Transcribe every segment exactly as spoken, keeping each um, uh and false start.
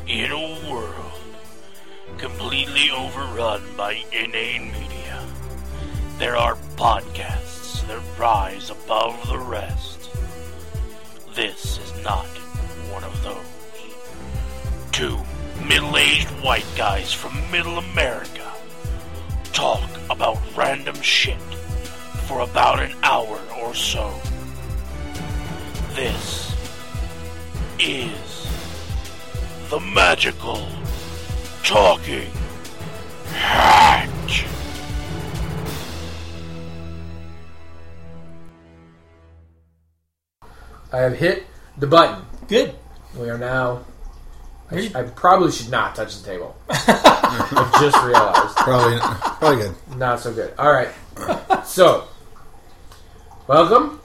In a world completely overrun by inane media, there are podcasts that rise above the rest. This is not one of those. Two middle-aged white guys from middle America talk about random shit for about an hour or so. This is the Magical Talking Hat. I have hit the button. Good. We are now... I, sh- I probably should not touch the table. I just realized. Probably, probably good. Not so good. All right. So, welcome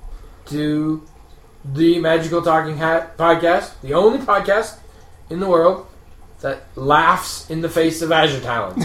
to the Magical Talking Hat podcast, the only podcast in the world that laughs in the face of Azure Talon.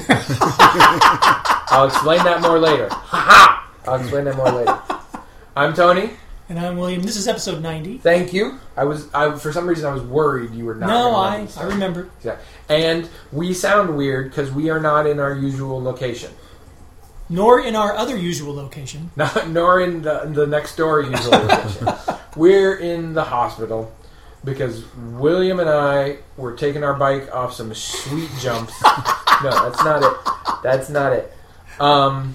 I'll explain that more later. Ha-ha! I'll explain that more later. I'm Tony. And I'm William. This is episode ninety. Thank you. I was, I, for some reason, I was worried you were not. No, I, I remember. Yeah. And we sound weird because we are not in our usual location. Nor in our other usual location. Not, nor in the, the next door usual location. We're in the hospital because William and I were taking our bike off some sweet jumps. No, that's not it. That's not it. Um,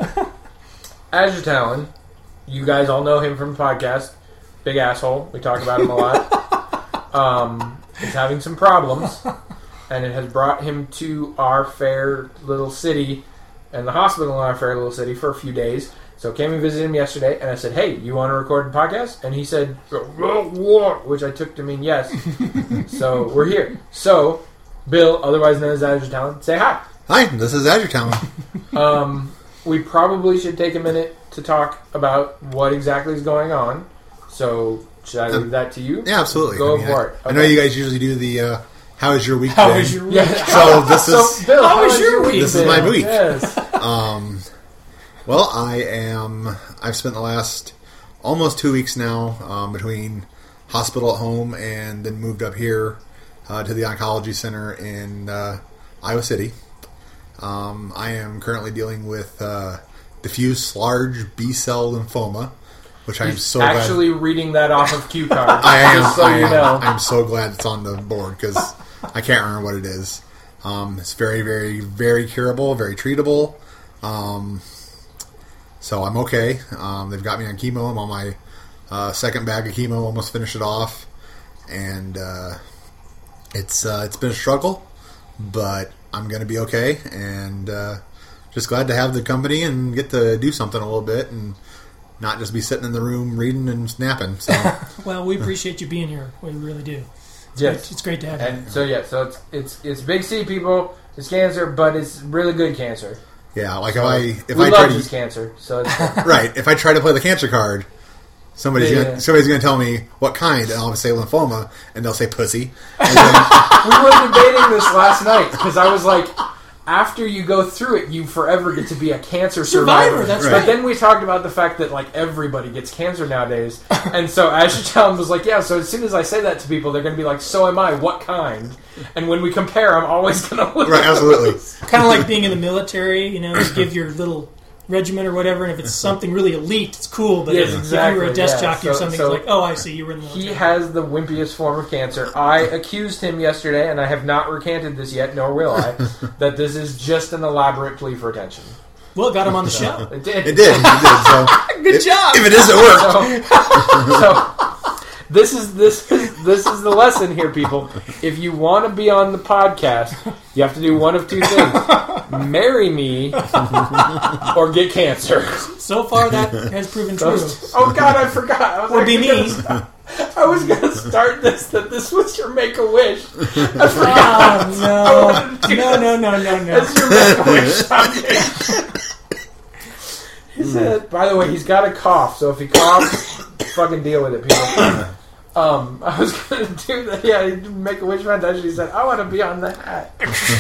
Azure Talon. You guys all know him from the podcast. Big asshole. We talk about him a lot. Um, he's having some problems, and it has brought him to our fair little city and the hospital in our fair little city for a few days. So came and visited him yesterday, and I said, hey, you want to record a podcast? And he said, which I took to mean yes. So we're here. So, Bill, otherwise known as Azure Talon, say hi. Hi, this is Azure Talon. um, we probably should take a minute to talk about what exactly is going on. So, should I leave um, that to you? Yeah, absolutely. Go I mean, for I, it. Okay. I know you guys usually do the uh, "How is your week?" How thing. is your week? Yeah. So this is so, Bill, how, how is your week? This been? is my week. Yes. um, well, I am. I've spent the last almost two weeks now um, between hospital at home and then moved up here uh, to the oncology center in uh, Iowa City. Um, I am currently dealing with uh, diffuse large B-cell lymphoma, which I'm He's so actually glad. reading that off of cue cards. I am. Just so I you am. know. I'm so glad it's on the board because I can't remember what it is. Um, it's very, very, very curable, very treatable. Um, so I'm okay. Um, they've got me on chemo. I'm on my uh, second bag of chemo. Almost finished it off, and uh, it's uh, it's been a struggle, but I'm going to be okay. And uh, just glad to have the company and get to do something a little bit and not just be sitting in the room reading and snapping. So, well, we appreciate you being here. We really do. It's yes, great. It's great to have and you. So yeah, so it's it's it's big C, people. It's cancer, but it's really good cancer. yeah, like So if I if we I love try this to cancer. So it's right, if I try to play the cancer card, somebody's Yeah, gonna yeah. somebody's gonna tell me what kind, and I'll say lymphoma, and they'll say pussy. And then, we were debating this last night because I was like, after you go through it, you forever get to be a cancer survivor. Survivor, that's Right. But then we talked about the fact that like everybody gets cancer nowadays, and so Azure Talon was like, yeah. So as soon as I say that to people, they're going to be like, so am I. What kind? And when we compare, I'm always going to lose. right, absolutely. Kind of like being in the military, you know, you give your little regiment or whatever, and if it's something really elite, it's cool, but Yes, if, exactly, if you were a desk yeah. jockey or So- something, so it's like, oh, I see, you were in the military. He has the wimpiest form of cancer. I accused him yesterday, and I have not recanted this yet, nor will I, that this is just an elaborate plea for attention. Well, it got him on the show. It did. It did. It did. So Good if, job. If it is, it worked. So, so this is this is this is the lesson here, people. If you want to be on the podcast, you have to do one of two things: marry me or get cancer. So far, that has proven true. Those- oh God, I forgot. I was Or be actually me. gonna start- I was going to start this that this was your make a wish. I forgot. I Oh, wanted to do no. No, no, no, no, no. That's your make a wish foundation. He said, by the way, he's got a cough, so if he coughs, fucking deal with it, people. Um, I was going to do that. Yeah, make a wish foundation. He said, I want to be on the hat.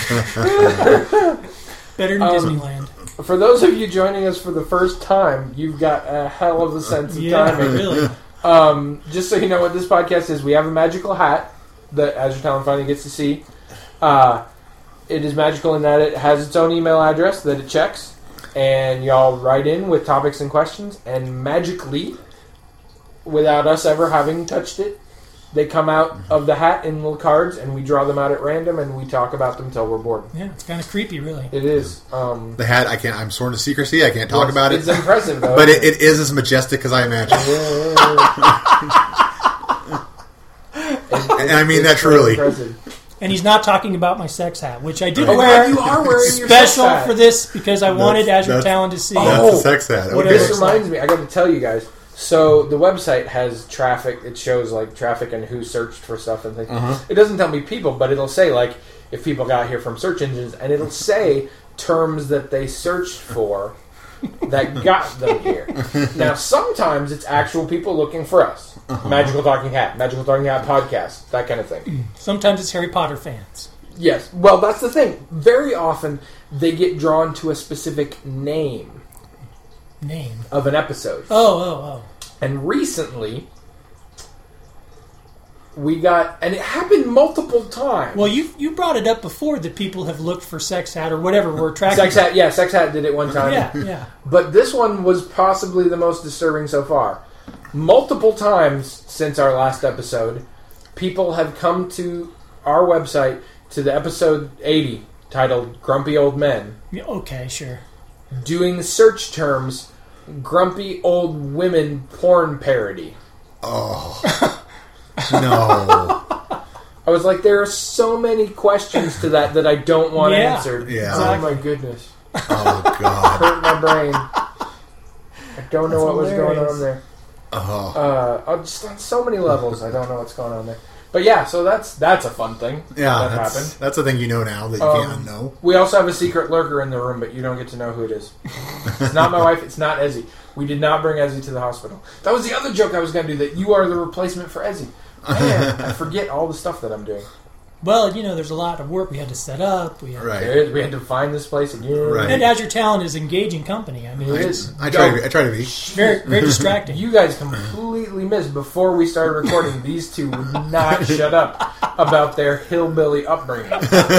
Better than Um, Disneyland. For those of you joining us for the first time, you've got a hell of a sense of Yeah, timing. really. Um, just so you know what this podcast is, we have a magical hat that Azure Talon finally gets to see. Uh, it is magical in that it has its own email address that it checks, and y'all write in with topics and questions, and magically, without us ever having touched it, they come out of the hat in little cards, and we draw them out at random, and we talk about them until we're bored. Yeah, it's kind of creepy, really. It is. Um, The hat, I can't. I'm sworn to secrecy. I can't talk well, about it's it. It's impressive, though. But it, it is as majestic as I imagine. And I mean that truly. Impressive. And he's not talking about my sex hat, which I did Oh, wear. God, you are wearing your sex special hat. for this because I wanted That's- Azure that's- Talon to see. That's Oh, the sex hat. what Okay. it This looks reminds me, I got to tell you guys. So the website has traffic. It shows like traffic and who searched for stuff and things. Uh-huh. It doesn't tell me people, but it'll say like if people got here from search engines, and it'll say terms that they searched for that got them here. Now sometimes it's actual people looking for us. Uh-huh. Magical Talking Hat, Magical Talking Hat podcast, that kind of thing. Sometimes it's Harry Potter fans. Yes. Well, that's the thing. Very often they get drawn to a specific name Name. of an episode. Oh, oh, And recently, we got, and it happened multiple times. oh. Well, you you brought it up before that people have looked for sex hat or whatever. We're tracking. Sex Hat, yeah, Sex Hat did it one time. Yeah, yeah. But this one was possibly the most disturbing so far. Multiple times since our last episode, people have come to our website to the episode eighty titled Grumpy Old Men, Yeah, okay, sure. doing the search terms Grumpy Old Women Porn Parody. Oh. No. I was like, there are so many questions to that that I don't want Yeah, answered. yeah. Oh my goodness. Oh, God. Hurt my brain. I don't know That's what was going hilarious. on there. Oh. Uh, oh, just on so many levels, I don't know what's going on there. But yeah, so that's that's a fun thing Yeah, that that's, happened. that's the thing you know now that you Um, can't unknow. We also have a secret lurker in the room, but you don't get to know who it is. It's not my wife. It's not Ezzy. We did not bring Ezzy to the hospital. That was the other joke I was going to do, that you are the replacement for Ezzy. Man, I forget all the stuff that I'm doing. Well, you know, there's a lot of work we had to set up. We had, Right. There is- We had to find this place again. Right. And Azure Talon is engaging company. I mean, It it's is. I try, to Yo, be, I try to be. very, very distracting. You guys completely missed, before we started recording, these two would not shut up about their hillbilly upbringing.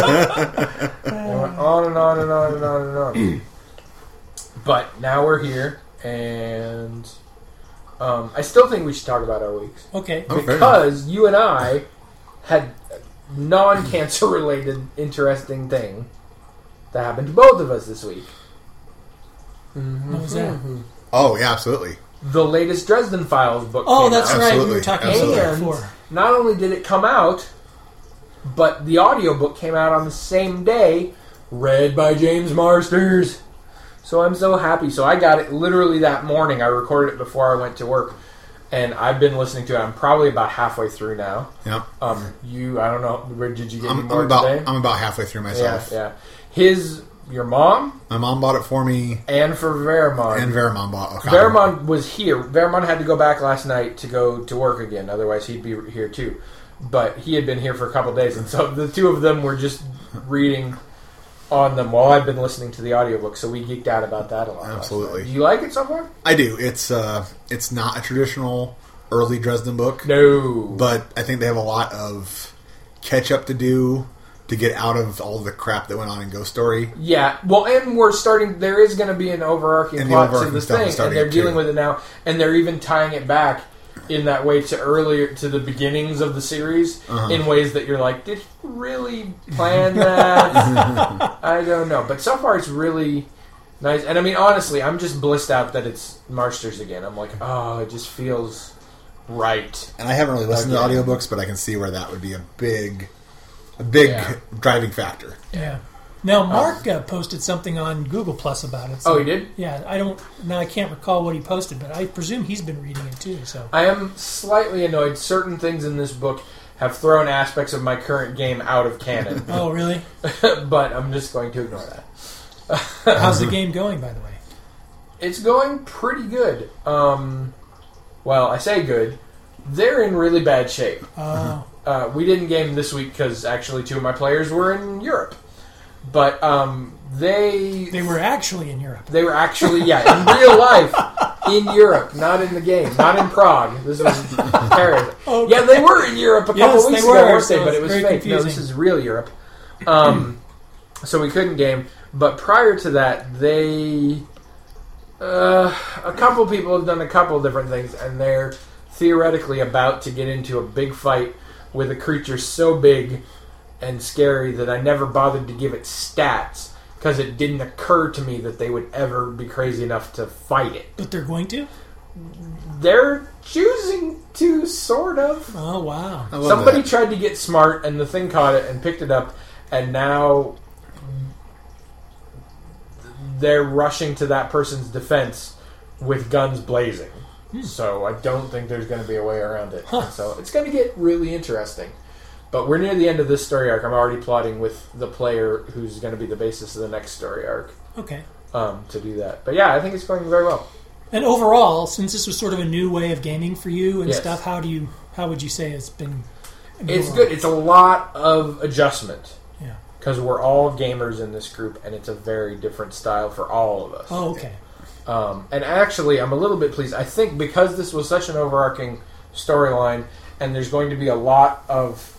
They went on and on and on and on and on. But now we're here, and um, I still think we should talk about our weeks. Okay. Oh, fair Because you and I had non-cancer related interesting thing that happened to both of us this week. What was that? Oh, yeah, absolutely. The latest Dresden Files book Oh, came that's out. right. We Absolutely, were talking absolutely. about that And before. not only did it come out, but the audiobook came out on the same day, read by James Marsters. So I'm so happy. So I got it literally that morning. I recorded it before I went to work, and I've been listening to it. I'm probably about halfway through now. Yep. Um, you, I don't know, where did you get any I'm, more I'm about today? I'm about halfway through yeah, myself. yeah. His, your mom, My mom bought it for me, and for Veramon. and Veramon bought a copy. Veramon was here. Veramon had to go back last night to go to work again. Otherwise, he'd be here too. But he had been here for a couple days, and so the two of them were just reading on them while I've been listening to the audiobook. So we geeked out about that a lot. last Absolutely. night. Do you like it so far? I do. It's uh, it's not a traditional early Dresden book, No. but I think they have a lot of catch up to do to get out of all the crap that went on in Ghost Story. Yeah, well, and we're starting. There is going to be an overarching And the plot to overarching the stuff is thing, and starting they're up, dealing too. with it now, and they're even tying it back in that way to earlier to the beginnings of the series Uh-huh. in ways that you're like, did he really plan that? I don't know, but so far it's really nice. And I mean, honestly, I'm just blissed out that it's Marsters again. I'm like, oh, it just feels right. And I haven't really listened Okay. to audiobooks, but I can see where that would be a big, a big Yeah. driving factor. Yeah. Now, Mark uh, posted something on Google Plus about it. Oh, he did? Yeah, I don't. Now I can't recall what he posted, but I presume he's been reading it too. So I am slightly annoyed. Certain things in this book have thrown aspects of my current game out of canon. oh, really? But I'm just going to ignore that. How's the game going, by the way? It's going pretty good. Um, well, I say good. They're in really bad shape. Oh, Uh, we didn't game this week because actually two of my players were in Europe. But um, they they were actually in Europe. they were actually, yeah, in real life in Europe, not in the game, not in Prague. This was Paris. Okay. Yeah, they were in Europe a couple Yes, weeks they ago, were, weren't they? so But it it's was very fake. No, confusing. this is real Europe. Um, so we couldn't game. But prior to that, they uh, a couple people have done a couple different things, and they're theoretically about to get into a big fight with a creature so big and scary that I never bothered to give it stats because it didn't occur to me that they would ever be crazy enough to fight it. But they're going to? They're choosing to, sort of. Oh, wow. I love Somebody that. tried to get smart, and the thing caught it and picked it up, and now they're rushing to that person's defense with guns blazing. Hmm. So I don't think there's going to be a way around it. Huh. So it's going to get really interesting. But we're near the end of this story arc. I'm already plotting with the player who's going to be the basis of the next story arc Okay. um, to do that. But yeah, I think it's going very well. And overall, since this was sort of a new way of gaming for you and Yes. stuff, how do you how would you say it's been? I mean, It's overall? good. It's a lot of adjustment. Yeah. Because we're all gamers in this group, and it's a very different style for all of us. Oh, okay. Um, and actually, I'm a little bit pleased. I think because this was such an overarching storyline, and there's going to be a lot of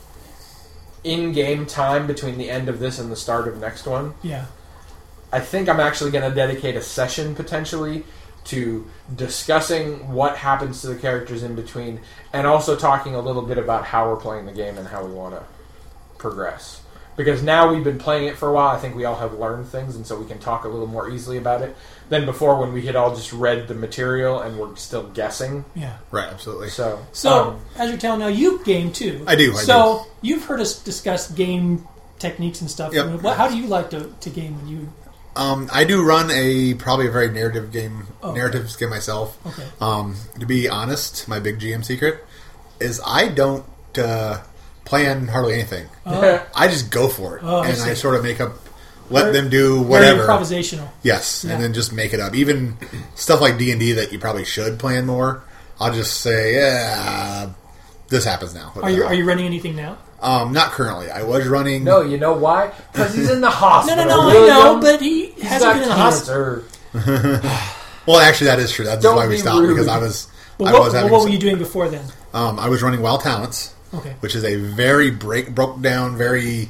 in-game time between the end of this and the start of next one, Yeah. I think I'm actually going to dedicate a session, potentially, to discussing what happens to the characters in between, and also talking a little bit about how we're playing the game and how we want to progress. Because now we've been playing it for a while, I think we all have learned things, and so we can talk a little more easily about it than before when we had all just read the material and were still guessing. Yeah. Right, absolutely. So, So, um, as you're telling now, you game too. I do, I so, you've heard us discuss game techniques and stuff. Yep. I mean, what, how do you like to, to game when you... Um, I do run a probably a very narrative game, Oh. narrative game myself. Okay. Um, to be honest, my big G M secret is I don't uh, plan hardly anything. Oh, I just go for it, Oh, I and see. I sort of make up, let Very- them do very whatever. improvisational. Yes, Yeah. and then just make it up. Even stuff like D and D that you probably should plan more. I'll just say, yeah, this happens now. Are you are you running anything now? Um, not currently. I was running. no, you know why? Because he's in the No, hospital. no, no, I William. know, but he He's hasn't got been in the hospital. cancer. Well, actually, that is true. That's Don't why we be stopped rude. because I was. Well, I what, was well, having. what some- were you doing before then? Um, I was running Wild Talents, Okay. which is a very break broke down, very.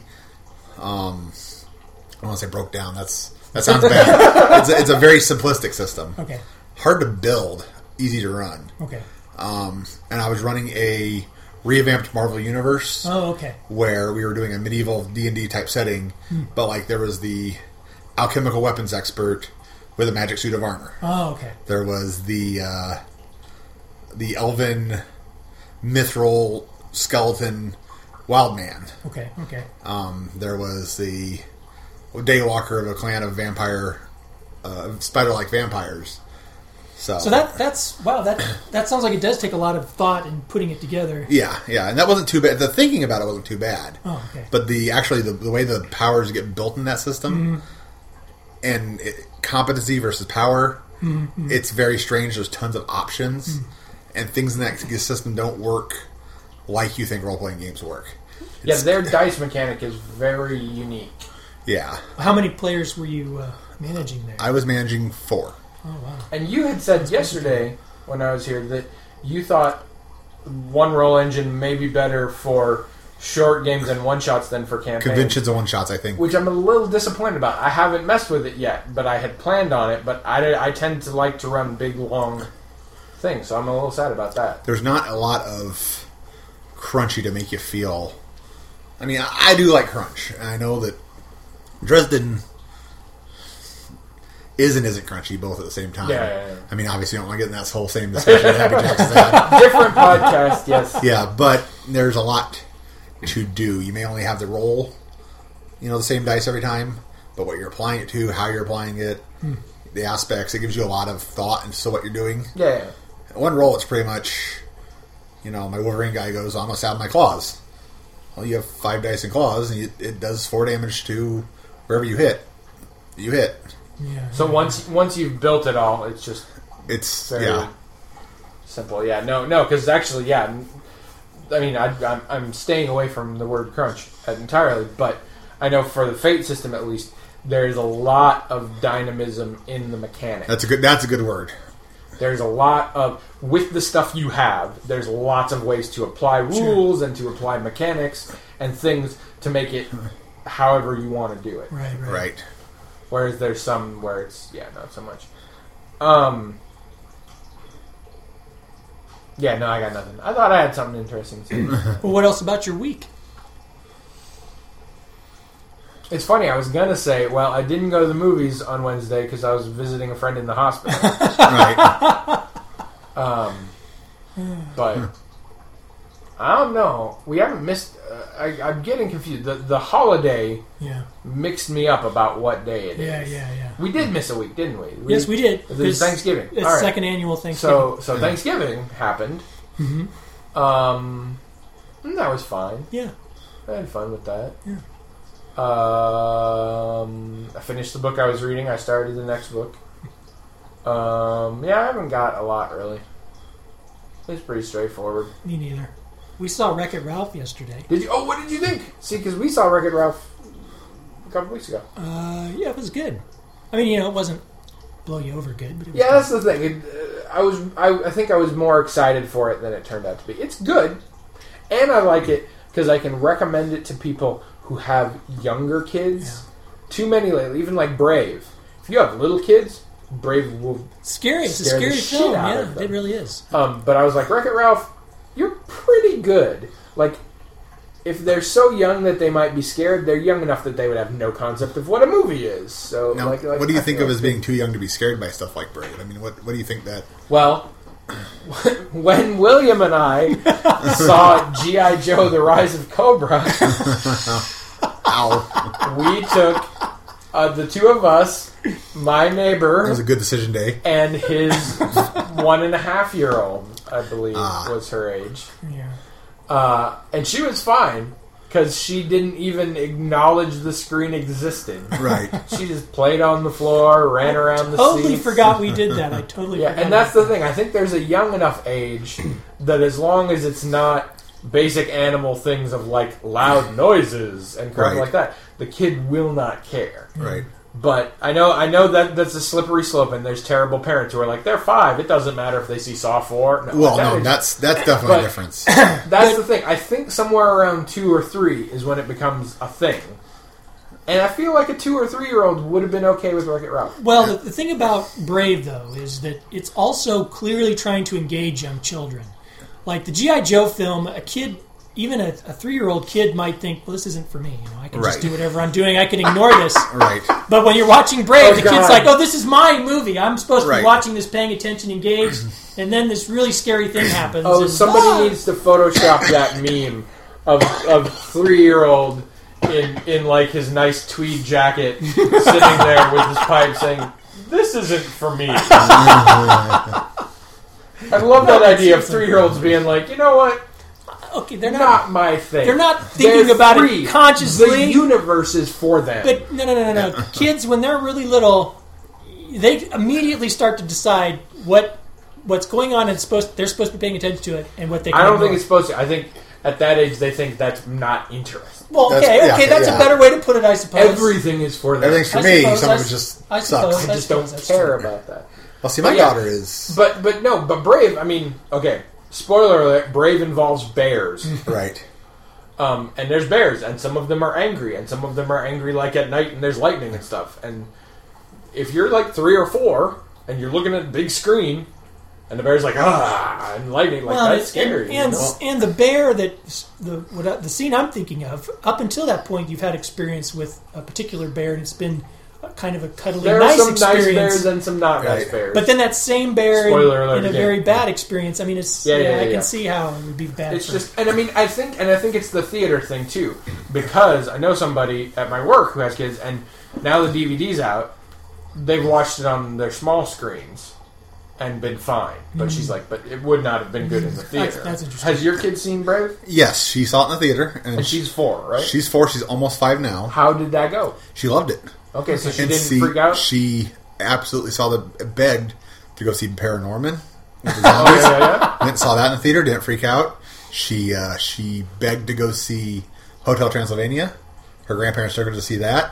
Um, I don't want to say broke down. That's that sounds bad. it's, a, it's a very simplistic system. Okay. Hard to build, easy to run. Okay. Um, and I was running a revamped Marvel Universe Oh, okay. where we were doing a medieval D and D type setting, but like there was the alchemical weapons expert with a magic suit of armor. Oh, okay. There was the uh, the elven mithril skeleton wild man. Okay. Okay. Um, there was the daywalker of a clan of vampire uh, spider-like vampires. So, So that that's wow that that sounds like it does take a lot of thought in putting it together. yeah, yeah, and that wasn't too bad. The thinking about it wasn't too bad. Oh, okay. But the actually the, the way the powers get built in that system Mm-hmm. and it, competency versus power, Mm-hmm. it's very strange. There's tons of options, Mm. and things in that system don't work like you think role playing games work. Yeah, It's- their dice mechanic is very unique. yeah. How many players were you uh, managing there? I was managing four. Oh, wow. And you had said yesterday when I was here that you thought one roll engine may be better for short games and one shots than for campaigns. Conventions and one shots, I think. Which I'm a little disappointed about. I haven't messed with it yet, but I had planned on it. But I, I tend to like to run big, long things, so I'm a little sad about that. There's not a lot of crunchy to make you feel. I mean, I, I do like crunch, and I know that Dresden is and isn't crunchy both at the same time. Yeah, yeah, yeah. I mean, obviously, you don't want to get in that whole same discussion that Happy Jacks has had. Different podcast, yes. Yeah, but there's a lot to do. You may only have to roll, you know, the same dice every time, but what you're applying it to, how you're applying it, Hmm. the aspects, it gives you a lot of thought into what you're doing. Yeah, yeah. One roll, it's pretty much, you know, my Wolverine guy goes, I'm going to stab my claws. Well, you have five dice and claws, and you, it does four damage to wherever you hit. You hit. Yeah. So once once you've built it all, it's just It's, very yeah. simple. Yeah, no, no, because actually, yeah, I mean, I, I'm, I'm staying away from the word crunch entirely, but I know for the Fate system at least, there's a lot of dynamism in the mechanic. That's a good, that's a good word. There's a lot of, with the stuff you have, there's lots of ways to apply rules sure. and to apply mechanics and things to make it however you want to do it. Right, right. Right. Whereas there's some where it's, yeah, not so much. Um, yeah, no, I got nothing. I thought I had something interesting to say. Well, what else about your week? It's funny, I was going to say, well, I didn't go to the movies on Wednesday because I was visiting a friend in the hospital. Right. Um, but, I don't know. We haven't missed... Uh, I, I'm getting confused. The, the holiday yeah. mixed me up about what day it yeah, is. Yeah, yeah, yeah. We did miss a week, didn't we? we yes, we did. It was Thanksgiving. It's All right. second annual Thanksgiving. So, so Thanksgiving happened. Mm-hmm. Um, and that was fine. Yeah. I had fun with that. Yeah. Um, I finished the book I was reading. I started the next book. Um, yeah, I haven't got a lot, really. It's pretty straightforward. Me neither. We saw Wreck-It Ralph yesterday. Did you? Oh, what did you think? See, because we saw Wreck-It Ralph a couple weeks ago. Uh, yeah, it was good. I mean, you know, it wasn't blow you over good, but it was yeah, good. that's the thing. It, uh, I was, I, I think I was more excited for it than it turned out to be. It's good, and I like it because I can recommend it to people who have younger kids. Yeah. Too many lately, even like Brave. If you have little kids, Brave will scary. It's a scare scary the shit film. out Yeah, of them. it really is. Um, but I was like, Wreck-It Ralph, you're pretty good. Like, if they're so young that they might be scared, they're young enough that they would have no concept of what a movie is. So, now, like, like, what do you I think feel of like as being too young to be scared by stuff like Brave? I mean, what what do you think that? Well, when William and I saw G I. Joe: The Rise of Cobra, Ow. we took uh, the two of us, my neighbor, That was a good decision day. and his one and a half year old, I believe, Ah. was her age. Yeah. Uh, and she was fine because she didn't even acknowledge the screen existed. Right. She just played on the floor, ran around the Totally seats. forgot we did that. I totally Yeah, forgot. and that's the about thing. I think there's a young enough age that as long as it's not basic animal things of like loud noises and crap Right. like that, the kid will not care. Right. But I know, I know that that's a slippery slope, and there's terrible parents who are like, they're five. It doesn't matter if they see Saw four. No, Well, that no, is- that's that's definitely But- a difference. that's the thing. I think somewhere around two or three is when it becomes a thing. And I feel like a two or three year old would have been okay with Wreck-It Ralph. Well, the, the thing about Brave, though, is that it's also clearly trying to engage young children. Like the G I. Joe film, a kid, even a, a three-year-old kid might think, well, this isn't for me. You know, I can just Right. do whatever I'm doing. I can ignore this. Right. But when you're watching Brave, Oh, the God. kid's like, oh, this is my movie. I'm supposed to Right. be watching this, paying attention, engaged. And then this really scary thing happens. Oh, and, somebody ah! needs to Photoshop that meme of of three year old in in like his nice tweed jacket, sitting there with his pipe, saying, "This isn't for me." I love that idea of three year olds being like, you know what? Okay, they're Not not... my thing. They're not thinking They're about free. it consciously. The universe is for them. But no, no, no, no, no. Kids, when they're really little, they immediately start to decide what what's going on and supposed they're supposed to be paying attention to it and what they. Can I don't ignore. think it's supposed to. I think at that age they think that's not interesting. Well, That's- okay, yeah, okay, that's yeah. a better way to put it, I suppose. Everything is for them. Everything's for I me. suppose, Some I of it s- just I suppose. sucks. I just don't That's care true. about that. Well, see, my But yeah. daughter is But but no, but Brave. I mean, okay. Spoiler alert: Brave involves bears, right. um, and there's bears, and some of them are angry, and some of them are angry like at night, and there's lightning and stuff. And if you're like three or four, and you're looking at a big screen, and the bear's like ah, and lightning, like Well, that's and, scary. and, you know? and the bear that the what, I- the scene I'm thinking of. Up until that point, you've had experience with a particular bear, and it's been a, kind of a cuddly, There are nice some nice experience. bears and some not nice Right. bears. But then that same bear in, Spoiler alert in a again. very bad experience. I mean, it's Yeah, yeah, yeah, I yeah, can yeah. see how it would be bad. It's for- just, and I mean, I think, and I think it's the theater thing too, because I know somebody at my work who has kids, and now the D V D's out, they've watched it on their small screens and been fine. But she's like, but it would not have been good in the theater. That's- that's interesting. Has your kid seen Brave? Yes, she saw it in the theater, and, And she's four, right? she's four. She's almost five now. How did that go? She loved it. Okay, so she and didn't see, freak out. She absolutely saw the begged to go see Paranorman. With the Oh zombies. yeah, yeah. Went and saw that in the theater. Didn't freak out. She uh, she begged to go see Hotel Transylvania. Her grandparents took her to see that.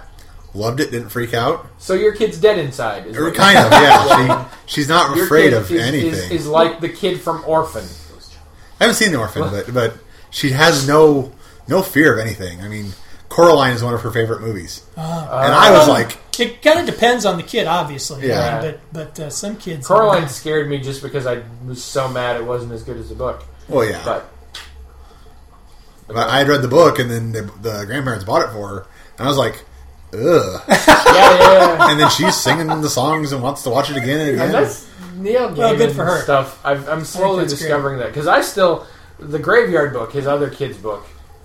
Loved it. Didn't freak out. So your kid's dead inside. Is Or what kind of, yeah. She, she's not your afraid kid of is, anything. Is, is like the kid from Orphan. I haven't seen The Orphan, but but she has no no fear of anything. I mean, Coraline is one of her favorite movies, Uh, and I was like, it kind of depends on the kid, obviously. Yeah. I mean, but but uh, some kids. Coraline scared me just because I was so mad it wasn't as good as the book. well, yeah. But But I had read the book, and then the, the grandparents bought it for her, and I was like, ugh. yeah, yeah, yeah. And then she's singing the songs and wants to watch it again and again. And that's Neil Gaiman Well, good for her. stuff. I've, I'm slowly that's discovering that because I still the Graveyard Book, his other kid's book.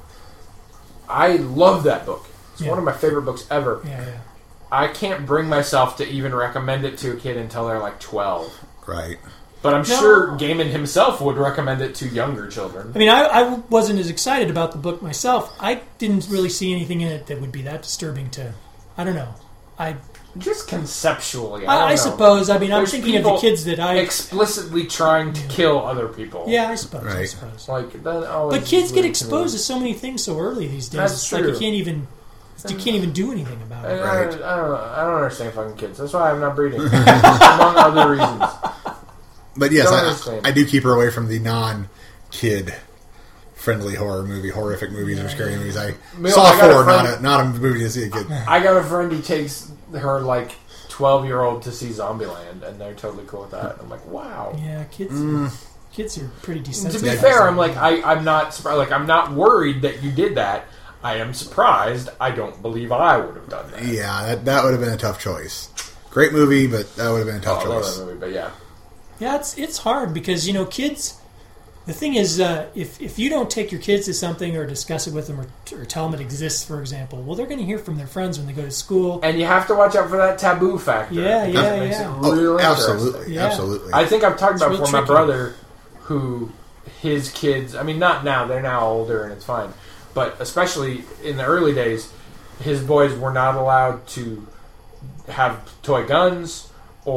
I love that book. It's Yeah. one of my favorite books ever. Yeah, yeah. I can't bring myself to even recommend it to a kid until they're like twelve. Right. But I'm No. sure Gaiman himself would recommend it to younger children. I mean, I, I wasn't as excited about the book myself. I didn't really see anything in it that would be that disturbing to. I don't know. I Just conceptually, I, I, don't I know. suppose. I mean, I'm There's thinking of the people kids that I. explicitly trying to kill other people. Yeah, I suppose. I Right. suppose. Like that always But kids get weird exposed to to so many things so early these days. That's it's like you true. can't even you can't even do anything about me. I, it. I, Right. I don't know. I don't understand fucking kids. That's why I'm not breeding, among other reasons. But yes, Don't I, understand. I do keep her away from the non-kid friendly horror movie, horrific movies or scary movies. I Well, saw I got a four, friend- not a, not a movie to see a kid. I got a friend who takes her like twelve year old to see Zombieland, and they're totally cool with that. I'm like, wow. Yeah, kids. Kids are pretty To desensitized. be fair, I'm like, I, I'm not surprised. Like, I'm not worried that you did that. I am surprised. I don't believe I would have done that. Yeah, that, that would have been a tough choice. Great movie, but that would have been a Oh, tough I love choice. that movie, but yeah. Yeah, it's it's hard because you know kids. The thing is, uh, if if you don't take your kids to something or discuss it with them or, or tell them it exists, for example, well, they're going to hear from their friends when they go to school. And you have to watch out for that taboo factor. Yeah, because yeah, it makes yeah. It Oh, real absolutely, interesting. Yeah. absolutely. I think I've talked It's about real before my tricky. brother, who his kids. I mean, not now; they're now older and it's fine. But especially in the early days, his boys were not allowed to have toy guns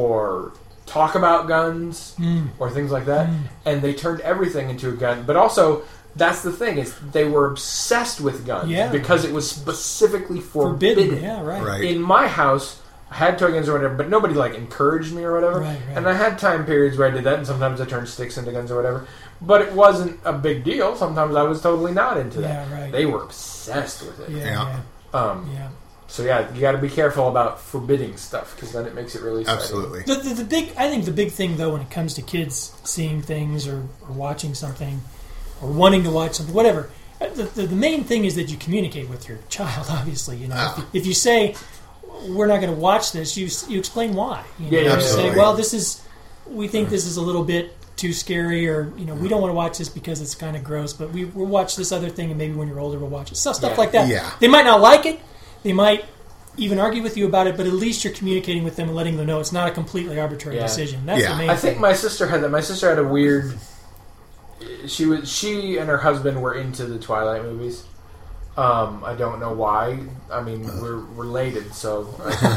or talk about guns Mm. or things like that, and they turned everything into a gun. But also, that's the thing is they were obsessed with guns Yeah. because it was specifically Forbidden. forbidden. Yeah, right. Right. In my house, I had toy guns or whatever, but nobody like encouraged me or whatever. Right, right. And I had time periods where I did that, and sometimes I turned sticks into guns or whatever. But it wasn't a big deal. Sometimes I was totally not into that. Yeah, right. They were obsessed with it. Yeah, Yeah. yeah, Um, yeah. So yeah, you got to be careful about forbidding stuff because then it makes it really exciting. Absolutely. The, the, the big, I think the big thing though, when it comes to kids seeing things or, or watching something or wanting to watch something, whatever, the, the, the main thing is that you communicate with your child. Obviously, you know, Ah. if, you- if you say we're not going to watch this, you you explain why. You know, Yeah, you absolutely. say, well, this is we think this is a little bit too scary, or you know, we don't want to watch this because it's kind of gross, but we we'll watch this other thing, and maybe when you're older, we'll watch it. Stuff, stuff Yeah. like that. Yeah. They might not like it. They might even argue with you about it, but at least you're communicating with them and letting them know it's not a completely arbitrary Yeah. decision. That's Yeah. the main I think thing. my sister had that. My sister had a weird. She was she and her husband were into the Twilight movies. Um, I don't know why. I mean, we're related, so.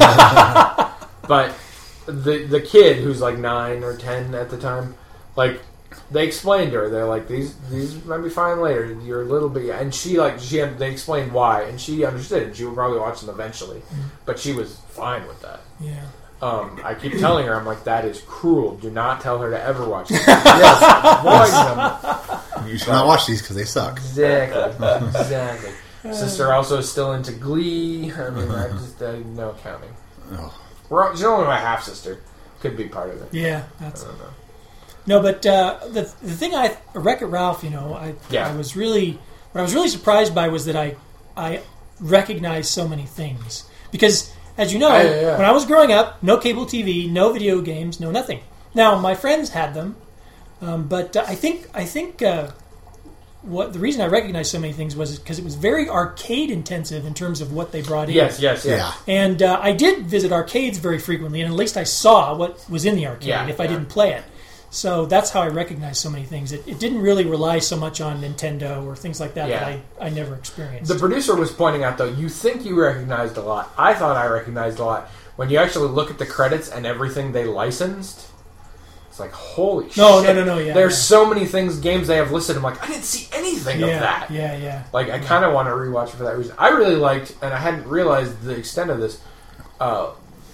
But the the kid who's like nine or ten at the time, like they explained to her, they're like these these might be fine later. You're a little bit, and she like she had, they explained why, and she understood. And she would probably watch them eventually, but she was fine with that. Yeah. Um, I keep telling her, I'm like, that is cruel. Do not tell her to ever watch them. Yes, avoid them. You should not watch these because they suck. Exactly. Exactly. Sister also is still into Glee. I mean, I just uh, no counting. Oh. We're, she's only my half sister. Could be part of it. Yeah, I that's don't know. no. But uh, the the thing I Wreck-It Ralph, you know, I Yeah. I was really what I was really surprised by was that I I recognized so many things because as you know, Yeah, yeah, yeah. when I was growing up, no cable T V, no video games, no nothing. Now my friends had them, um, but uh, I think I think. Uh, What the reason I recognized so many things was because it was very arcade intensive in terms of what they brought in. Yes, yes, yes. Yeah. And uh, I did visit arcades very frequently, and at least I saw what was in the arcade Yeah, if I yeah. didn't play it. So that's how I recognized so many things. It, it didn't really rely so much on Nintendo or things like that Yeah. that I, I never experienced. The producer was pointing out, though, you think you recognized a lot. I thought I recognized a lot. When you actually look at the credits and everything they licensed, it's like, holy No, shit. no, no, no, yeah, There's yeah. so many things, games they have listed. I'm like, I didn't see anything yeah, of that. Yeah, yeah. Like, I kind of want to rewatch it for that reason. I really liked, and I hadn't realized the extent of this, uh,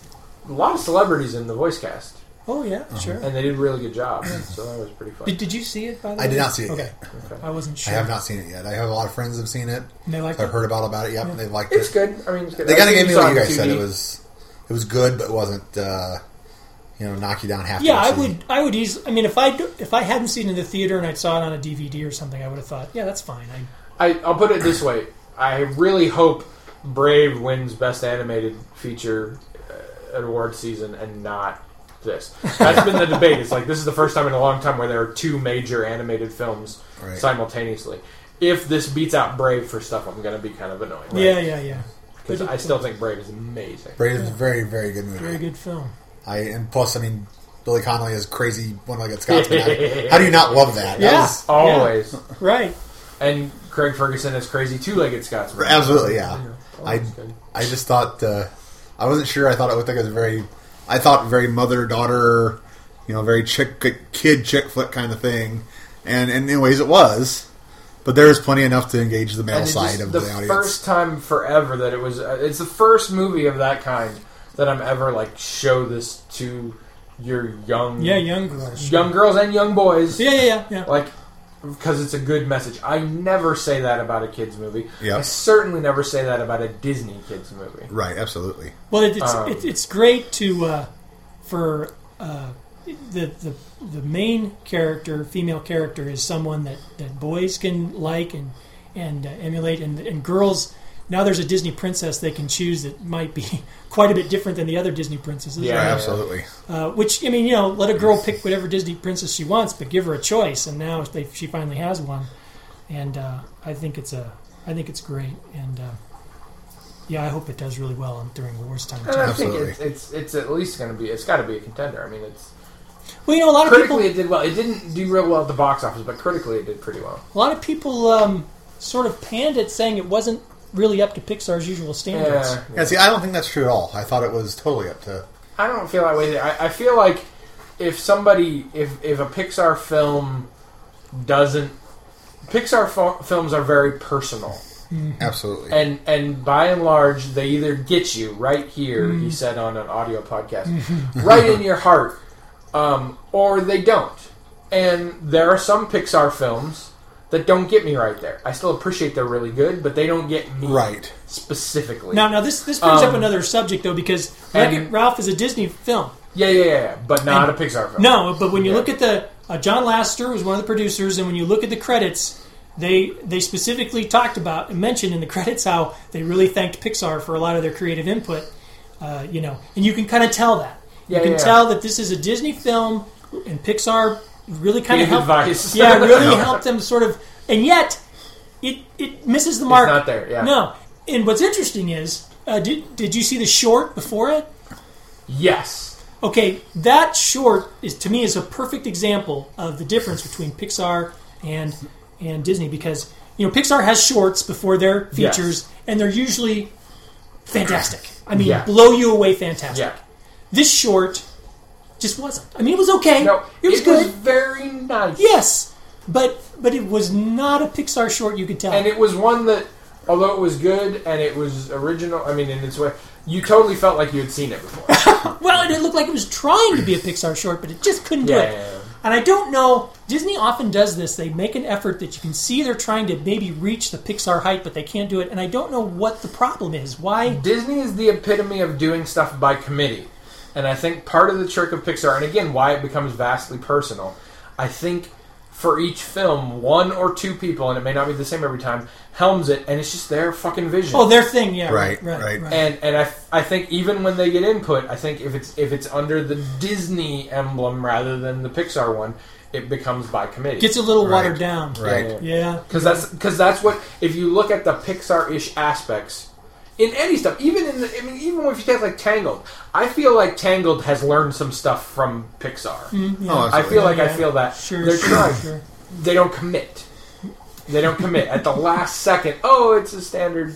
a lot of celebrities in the voice cast. Oh, yeah, sure. And they did a really good job. So that was pretty fun. Did, did you see it, by the way? I did not see it Okay. yet. Okay. I wasn't I sure. have not seen it yet. I have a lot of friends that have seen it. And they liked So I've it? heard about about it. Yep, they've liked It's it. good. I mean, it's good. They I kind of think gave me saw what you it on guys said. T V. It was it was good, but wasn't uh, you know knock you down half. Yeah, I the would. I would easily. I mean, if I if I hadn't seen it in the theater and I saw it on a D V D or something, I would have thought, yeah, that's fine. I, I, I'll put it this way. I really hope Brave wins Best Animated Feature uh, at award season and not this. That's been the debate. It's like, this is the first time in a long time where there are two major animated films Right. simultaneously. If this beats out Brave for stuff, I'm going to be kind of annoyed. Right? yeah, yeah, yeah. Because I still think Brave is amazing. Brave is a very very good movie. Very good film. I and plus I mean Billy Connolly is crazy one-legged Scotsman. How, how do you not love that? That Yeah. was- Always. Right. And Craig Ferguson is crazy two-legged Scotsman. absolutely, yeah. Oh, I that's good. I just thought uh, I wasn't sure. I thought it looked like it was very. I thought very mother daughter, you know, very chick kid chick flick kind of thing, and, and in ways it was, but there was plenty enough to engage the male And it's side just of the the audience. first time forever that it was. Uh, it's the first movie of that kind that I'm ever like show this to your young, Yeah, young girls. young girls and young boys. Yeah, yeah, yeah. yeah. Like, because it's a good message. I never say that about a kids movie. Yep. I certainly never say that about a Disney kids movie. Right, absolutely. Well, it, it's Um, it, it's great to uh, for uh, the the the main character, female character, is someone that, that boys can like and and uh, emulate, and and girls. Now there's a Disney princess they can choose that might be quite a bit different than the other Disney princesses. Yeah. Right, absolutely. Uh, which, I mean, you know, let a girl pick whatever Disney princess she wants, but give her a choice. And now they, she finally has one, and uh, I think it's a, I think it's great. And uh, yeah, I hope it does really well during awards time. And Too. I Absolutely. think it's, it's it's at least going to be. It's got to be a contender. I mean, it's Well, you know, a lot of people, critically it did well. It didn't do real well at the box office, but critically it did pretty well. a lot of people um, sort of panned it, saying it wasn't really up to Pixar's usual standards. Yeah. Yeah, see, I don't think that's true at all. I thought it was totally up to. I don't feel that way. I, I feel like if somebody, if if a Pixar film doesn't, Pixar fo- films are very personal, Absolutely. and and by and large, they either get you right here. He said on an audio podcast, right in your heart, um, or they don't. And there are some Pixar films that don't get me right there. I still appreciate they're really good, but they don't get me Right. specifically. Now, now this this brings up Um, another subject though, because Wreck-It and- Ralph is a Disney film. yeah, yeah, yeah, yeah, but not And- a Pixar film. No, but when you Yeah. look at the uh, John Lasseter was one of the producers, and when you look at the credits, they they specifically talked about and mentioned in the credits how they really thanked Pixar for a lot of their creative input. Uh, you know, and you can kind of tell that. Yeah, you can yeah, yeah. tell that this is a Disney film, and Pixar really kind of Gave helped. advice. Yeah, really helped them sort of, and yet it it misses the mark. not there, yeah. No, and what's interesting is, uh, did did you see the short before it? Yes. Okay, that short is to me is a perfect example of the difference between Pixar and and Disney, because you know Pixar has shorts before their features, Yes. and they're usually fantastic. I mean, Yeah. blow you away, fantastic. Yeah. This short just wasn't. I mean, it was okay. No, it was good. very nice. Yes, but but it was not a Pixar short. You could tell. And it was one that, although it was good and it was original, I mean, in its way, you totally felt like you had seen it before. well, and it looked like it was trying to be a Pixar short, but it just couldn't do Yeah, it. yeah, yeah. And I don't know, Disney often does this. They make an effort that you can see they're trying to maybe reach the Pixar height, but they can't do it. And I don't know what the problem is. Why? Disney is the epitome of doing stuff by committee. And I think part of the trick of Pixar, and again, why it becomes vastly personal, I think for each film, one or two people, and it may not be the same every time, helms it, and it's just their fucking vision. Oh, their thing, yeah. Right, Right, right. right. And and I, I think even when they get input, I think if it's if it's under the Disney emblem rather than the Pixar one, it becomes by committee. Gets a little Right. watered down. Right. Yeah. Because that's because that's what, if you look at the Pixar-ish aspects in any stuff, even in the, I mean, even if you take like Tangled, I feel like Tangled has learned some stuff from Pixar. Mm, yeah. Oh, I absolutely. feel like I Yeah. feel that Sure, they're sure, trying. sure. They don't commit. They don't commit at the last second. Oh, it's a standard,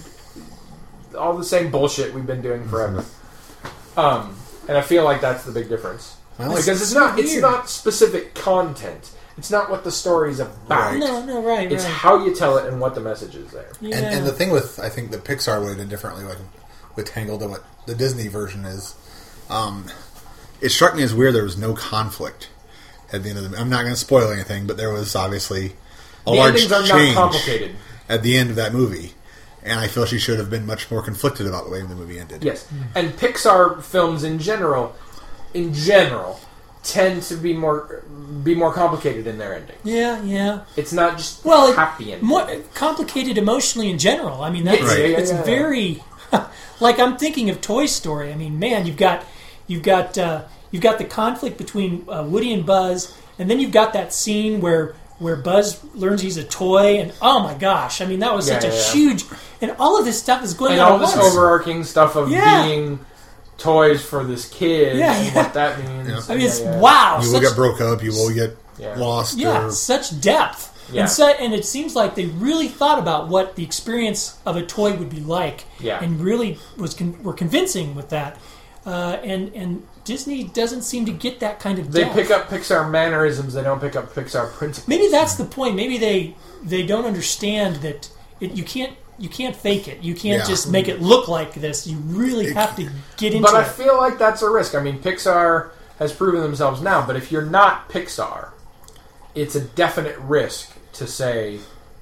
all the same bullshit we've been doing forever. Um, and I feel like that's the big difference. Well, because it's not it's not specific content. It's not what the story's about. Right. No, no, right, It's right. how you tell it and what the message is there. Yeah. And, and the thing with, I think that Pixar would have done differently with, with Tangled than what the Disney version is, um, it struck me as weird there was no conflict at the end of the... I'm not going to spoil anything, but there was obviously a The large endings are change not complicated. at the end of that movie. And I feel she should have been much more conflicted about the way the movie ended. Yes, and Pixar films in general, in general, tend to be more be more complicated in their ending. Yeah, yeah. It's not just Well, happy ending. more complicated emotionally in general. I mean, that's Right. Yeah, yeah, it's yeah. very like I'm thinking of Toy Story. I mean, man, you've got you've got uh, you've got the conflict between uh, Woody and Buzz, and then you've got that scene where where Buzz learns he's a toy, and oh my gosh, I mean, that was Yeah, such a yeah, yeah. huge, and all of this stuff is going and on all at this once. overarching stuff of Yeah. being toys for this kid Yeah, and yeah. what that means. Yeah. I mean, it's Yeah, yeah. wow. You will such- get broke up, you will get Yeah. lost. Yeah, Or, such depth. Yeah. And, so, and it seems like they really thought about what the experience of a toy would be like, Yeah. and really was con- were convincing with that. Uh, and and Disney doesn't seem to get that kind of They depth. pick up Pixar mannerisms. They don't pick up Pixar principles. Maybe that's the point. Maybe they they don't understand that it, you can't you can't fake it. You can't Yeah. just make it look like this. You really have to get into But I it. feel like that's a risk. I mean, Pixar has proven themselves now, but if you're not Pixar, it's a definite risk to say,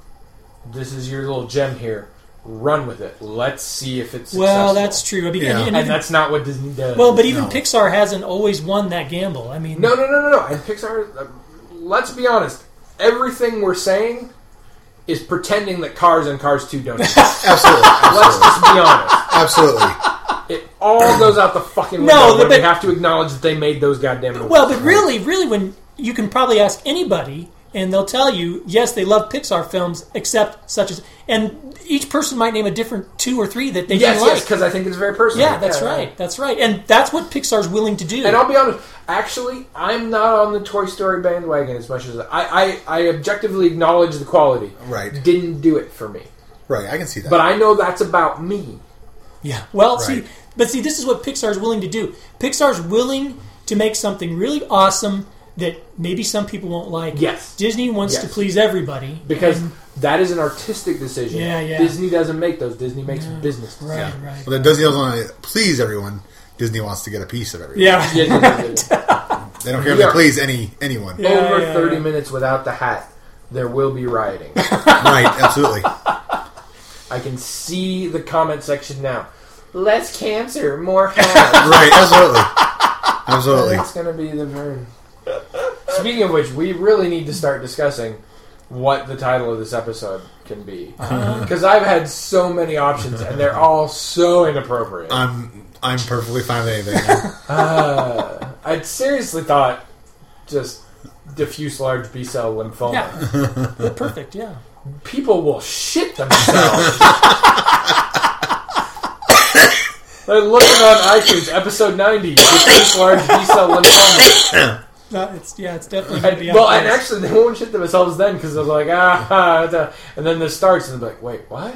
this is your little gem here, run with it. Let's see if it's successful. Well, that's true. I mean, Yeah. and, and And even- that's not what Disney does. well, but even No. Pixar hasn't always won that gamble. I mean, No, no, no, no, no. And Pixar, uh, let's be honest, everything we're saying is pretending that Cars and Cars two don't exist. absolutely. Let's Absolutely. just be honest. absolutely. It all goes out the fucking window No, when but- we have to acknowledge that they made those goddamn movies. Well, but really, really, when you can probably ask anybody, and they'll tell you, yes, they love Pixar films, except such as, and each person might name a different two or three that they yes, do yes, like. because I think it's very personal. Yeah, that's right. That's right, and that's what Pixar's willing to do. And I'll be honest, actually, I'm not on the Toy Story bandwagon as much as I, I, I objectively acknowledge the quality. Right. Didn't do it for me. Right, I can see that. But I know that's about me. Yeah. Well, Right. see, but see, this is what Pixar's willing to do. Pixar's willing to make something really awesome that maybe some people won't like. Yes. Disney wants Yes. to please everybody Because and- that is an artistic decision. Yeah, yeah. Disney doesn't make those. Disney makes business decisions. right, yeah. right. Well, then Disney doesn't want to please everyone. Disney wants to get a piece of everyone. Yeah. Yeah, yeah, yeah, yeah. They don't care if Yeah. they please any anyone. Yeah. Over yeah, thirty yeah. minutes without the hat, there will be rioting. Right, absolutely. I can see the comment section now. Less cancer, more hats. Right, absolutely. Absolutely. That's going to be the burn. Speaking of which, we really need to start discussing what the title of this episode can be. Because I've had so many options, and they're all so inappropriate. I'm I'm perfectly fine with anything. Uh, I seriously thought just diffuse large B-cell lymphoma. Yeah. Yeah, perfect, yeah. People will shit themselves. They're looking on iTunes, episode ninety, diffuse large B-cell lymphoma. No, it's, yeah, it's definitely going to be And, well, out and there. actually, they won't shit themselves then because they're like, ah, ah, da. And then this starts, and they're like, wait, what?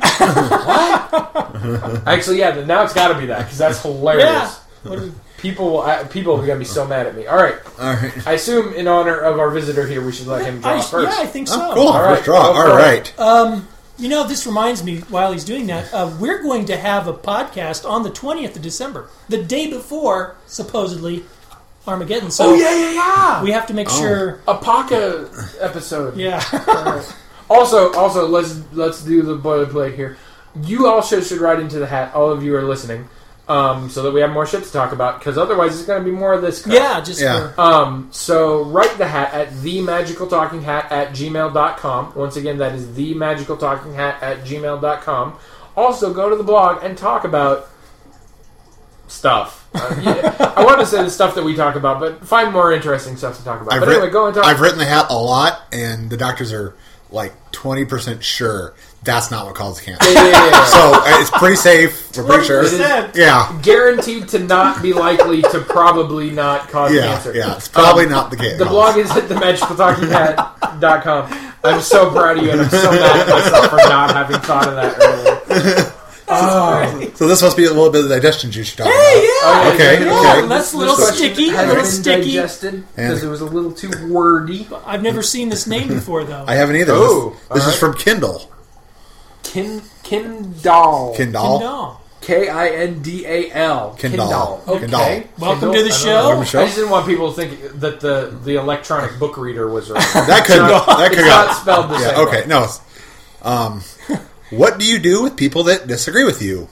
What? Actually, yeah, then now it's got to be that because that's hilarious. Yeah. What do we- People, will, I, people are gonna be so mad at me. All right, All right. I assume in honor of our visitor here, we should let him draw I, first. yeah, I think so. Oh, cool. All right, First draw. go All for it. right. Um, you know, this reminds me, while he's doing that, uh, we're going to have a podcast on the twentieth of December, the day before, supposedly, Armageddon. So Oh yeah, yeah, yeah. we have to make sure... A Paka episode. Yeah. All right. Also, also, let's let's do the boilerplate here. You also should write into the hat. All of you are listening, um, so that we have more shit to talk about. Because otherwise, it's going to be more of this. crap. yeah, just Yeah. for... Um, so write the hat at themagicaltalkinghat at gmail dot com. Once again, that is themagicaltalkinghat at gmail dot com. Also, go to the blog and talk about stuff. Uh, yeah, I want to say the stuff that we talk about, but find more interesting stuff to talk about. I've, but writ- anyway, go and talk. I've written the hat a lot, and the doctors are like twenty percent sure that's not what causes cancer. Yeah, yeah, yeah, yeah. So uh, it's pretty safe. We're pretty sure. It is Yeah. guaranteed to not be likely to probably not cause Yeah. cancer. Yeah. It's probably Um, not the case. The blog is at the magical talking hat dot com. I'm so proud of you, and I'm so mad at myself for not having thought of that earlier. Oh. So this must be a little bit of digestion juice you're talking Hey, about. Oh, yeah, Okay, yeah. okay. Well, that's a little This question sticky, a hasn't little been sticky. digested because it was a little too wordy. I've never seen this name before, though. I haven't either. Oh, this this all is right. from Kindle. Kin Kindle. Kindle. No. K I N D A L. Kindle. Okay. Kindle. Welcome Kindle? to the I don't show. know. Welcome to the show. I just didn't want people to think that the, the electronic book reader was right. That could It's not- that could it's go. not spelled the Yeah, same okay, way. no. Um, what do you do with people that disagree with you?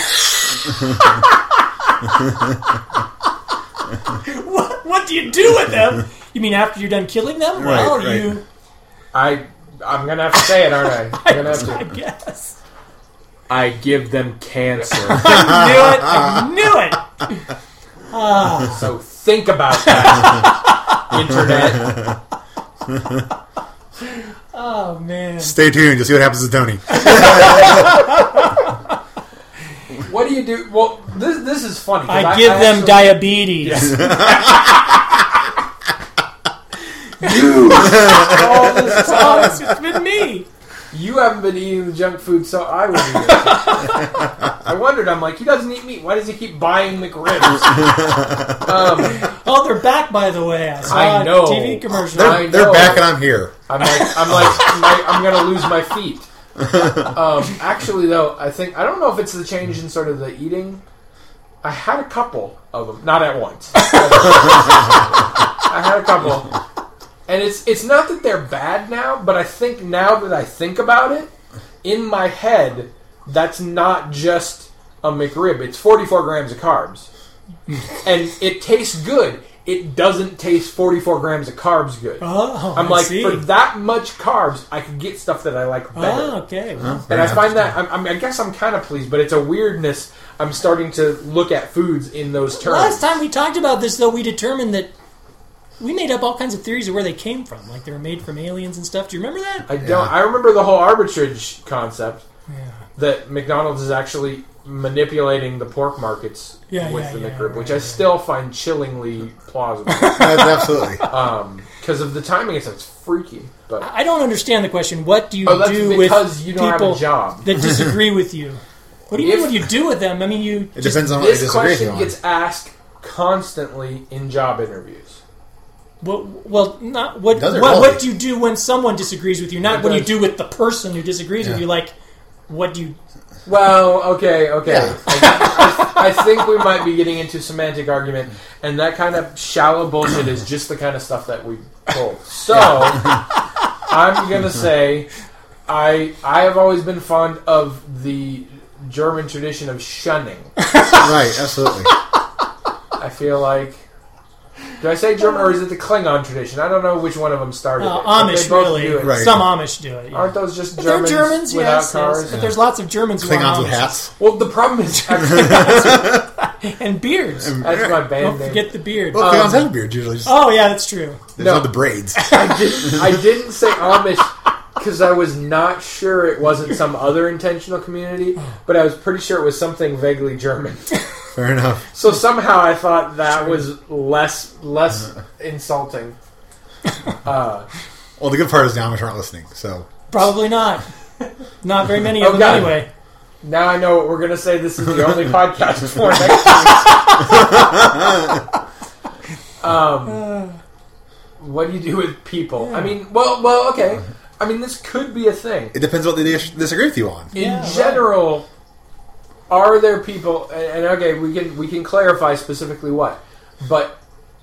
What, what do you do with them? You mean after you're done killing them? Right, well, right. you... I, I'm going to have to say it, aren't I? I'm going to I have to. guess. I give them cancer. I knew it. I knew it. Ah, So think about that, Internet. oh, man. Stay tuned. You'll see what happens to Tony. What do you do? Well, this this is funny. 'cause I give them actually- diabetes. all this Oh, time. it's it's been me. You haven't been eating the junk food, so I would eat it. I wondered, I'm like, he doesn't eat meat. Why does he keep buying McRibs? um, Oh, they're back, by the way. I saw I a know. T V commercial. They're, I they're know. back and I'm here. I'm like, I'm like, my, I'm gonna lose my feet. Um, actually, though, I think I don't know if it's the change in sort of the eating. I had a couple of them, not at once. I had a couple, and it's it's not that they're bad now, but I think now that I think about it, in my head, that's not just a McRib. It's forty-four grams of carbs, and it tastes good. It doesn't taste forty-four grams of carbs good. Oh, I'm I like, see. for that much carbs, I could get stuff that I like better. Oh, okay. Well, And I find that, I'm, I'm, I guess I'm kind of pleased, but it's a weirdness. I'm starting to look at foods in those terms. last time we talked about this, though, we determined that we made up all kinds of theories of where they came from. Like they were made from aliens and stuff. Do you remember that? I don't. I remember the whole arbitrage concept Yeah. that McDonald's is actually manipulating the pork markets Yeah, with yeah, the yeah, McRib, right, which I right. still find chillingly plausible That's absolutely. because of the timing. It's, it's freaky, but I don't understand the question. What do you oh, that's do because with you don't have people a job. that disagree with you? What do you If- mean what do you do with them? I mean, you... It depends on what you This disagree with you question on. gets asked constantly in job interviews. Well, well not what. Does it What, really? what do you do when someone disagrees with you? Not It what do you does. do with the person who disagrees with Yeah. you. Like, what do you... Well, okay, okay. Yeah. I, I, I think we might be getting into semantic argument, and that kind of shallow bullshit is just the kind of stuff that we pull. So, I'm gonna say, I I have always been fond of the German tradition of shunning. Right, absolutely. I feel like. Do I say German or is it the Klingon tradition? I don't know which one of them started Uh, it. but they Amish, both really. do it. Right. Some Amish do it. Yeah. Aren't those just But they're Germans, Germans, without yes, cars? yes. But there's lots of Germans who Klingons are with Amish. hats. Well, the problem is And beards. that's my band Don't name. forget the beard. Well, Um, Klingons have beards usually. Just, Oh, yeah, that's true. they no. don't have the braids. I didn't. I didn't say Amish because I was not sure it wasn't some other intentional community, but I was pretty sure it was something vaguely German. Fair enough. So somehow I thought that was less less insulting. Uh, Well, the good part is the Amish aren't listening, so Probably not. Not very many Oh, of them God. anyway. now I know what we're gonna say. This is the only podcast for next week. um, what do you do with people? I mean, well, well, okay. I mean, this could be a thing. it depends what they dis- disagree with you on. In Yeah, right. general, are there people? And, and okay, we can we can clarify specifically what, but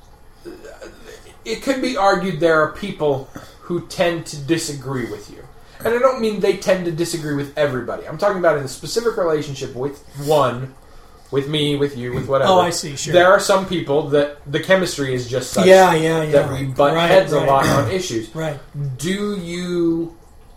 it could be argued there are people who tend to disagree with you, and I don't mean they tend to disagree with everybody. I'm talking about in a specific relationship with one, with me, with you, with whatever. Oh, I see, sure. There are some people that the chemistry is just such Yeah, yeah, yeah. that we butt Right, heads right. a lot on issues. Right. Do you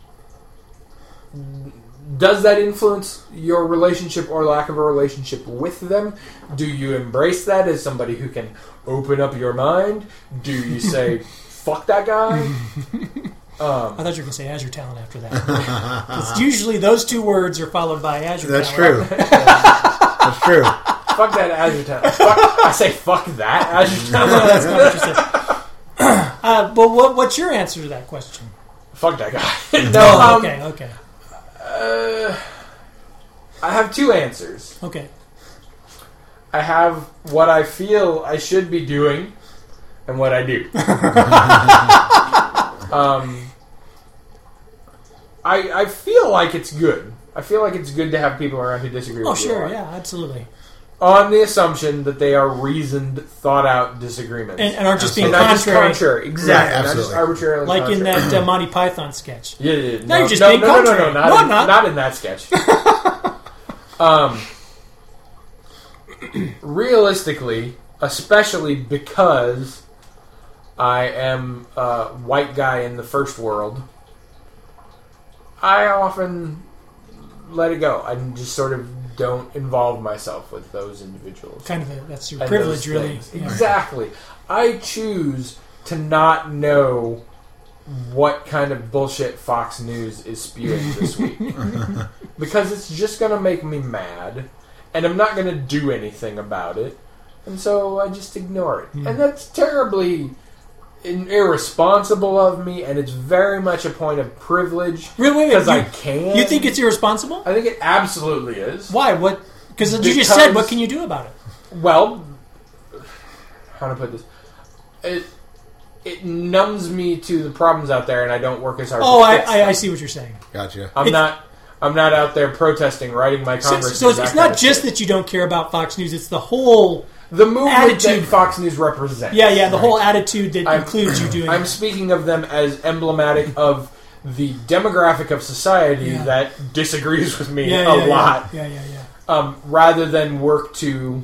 does that influence your relationship or lack of a relationship with them? Do you embrace that as somebody who can open up your mind? Do you say fuck that guy? Um, I thought you were going to say Azure Talent after that. 'Cause usually those two words are followed by Azure That's Talent. true. That's true. fuck that Azure Talent. Fuck, I say fuck that Azure No, Talent. that's not what you said. Uh, but what, what's your answer to that question? Fuck that guy. no, Oh, um, okay, okay, uh, I have two answers. okay. I have what I feel I should be doing and what I do. um, I I feel like it's good. I feel like it's good to have people around who disagree Oh, with you. sure, a lot. yeah, absolutely. On the assumption that they are reasoned, thought-out disagreements. And, and aren't just being And not just contrary, contrary. Exactly. Right, not just absolutely. arbitrarily like in contrary. that uh, Monty Python sketch. Yeah, yeah, yeah. No, No, you're just no, being no, no, no, contrary. no, not No, in, I'm not. not in that sketch. um, realistically, especially because I am a white guy in the first world, I often let it go. I just sort of don't involve myself with those individuals. Kind of a, that's your and privilege, those really. things. Yeah. Exactly. I choose to not know what kind of bullshit Fox News is spewing this week. Because it's just going to make me mad, and I'm not going to do anything about it, and so I just ignore it. Mm. And that's terribly in- irresponsible of me, and it's very much a point of privilege Really, wait, wait, because I you- can. You think it's irresponsible? I think it absolutely is. Why? What? Because you just Because- said, what can you do about it? Well, how to put this? It it numbs me to the problems out there, and I don't work as hard. Oh, to I, fix I, them. I see what you're saying. Gotcha. I'm It's- not. I'm not out there protesting, writing my So, Congress. so it's, it's not just that you don't care about Fox News; it's the whole. the movement attitude- that Fox News represents. Yeah, yeah, the whole attitude that I'm- includes you doing. I'm that. speaking of them as emblematic of the demographic of society Yeah. that disagrees with me yeah, a yeah, lot. Yeah, yeah, yeah. Um, rather than work to,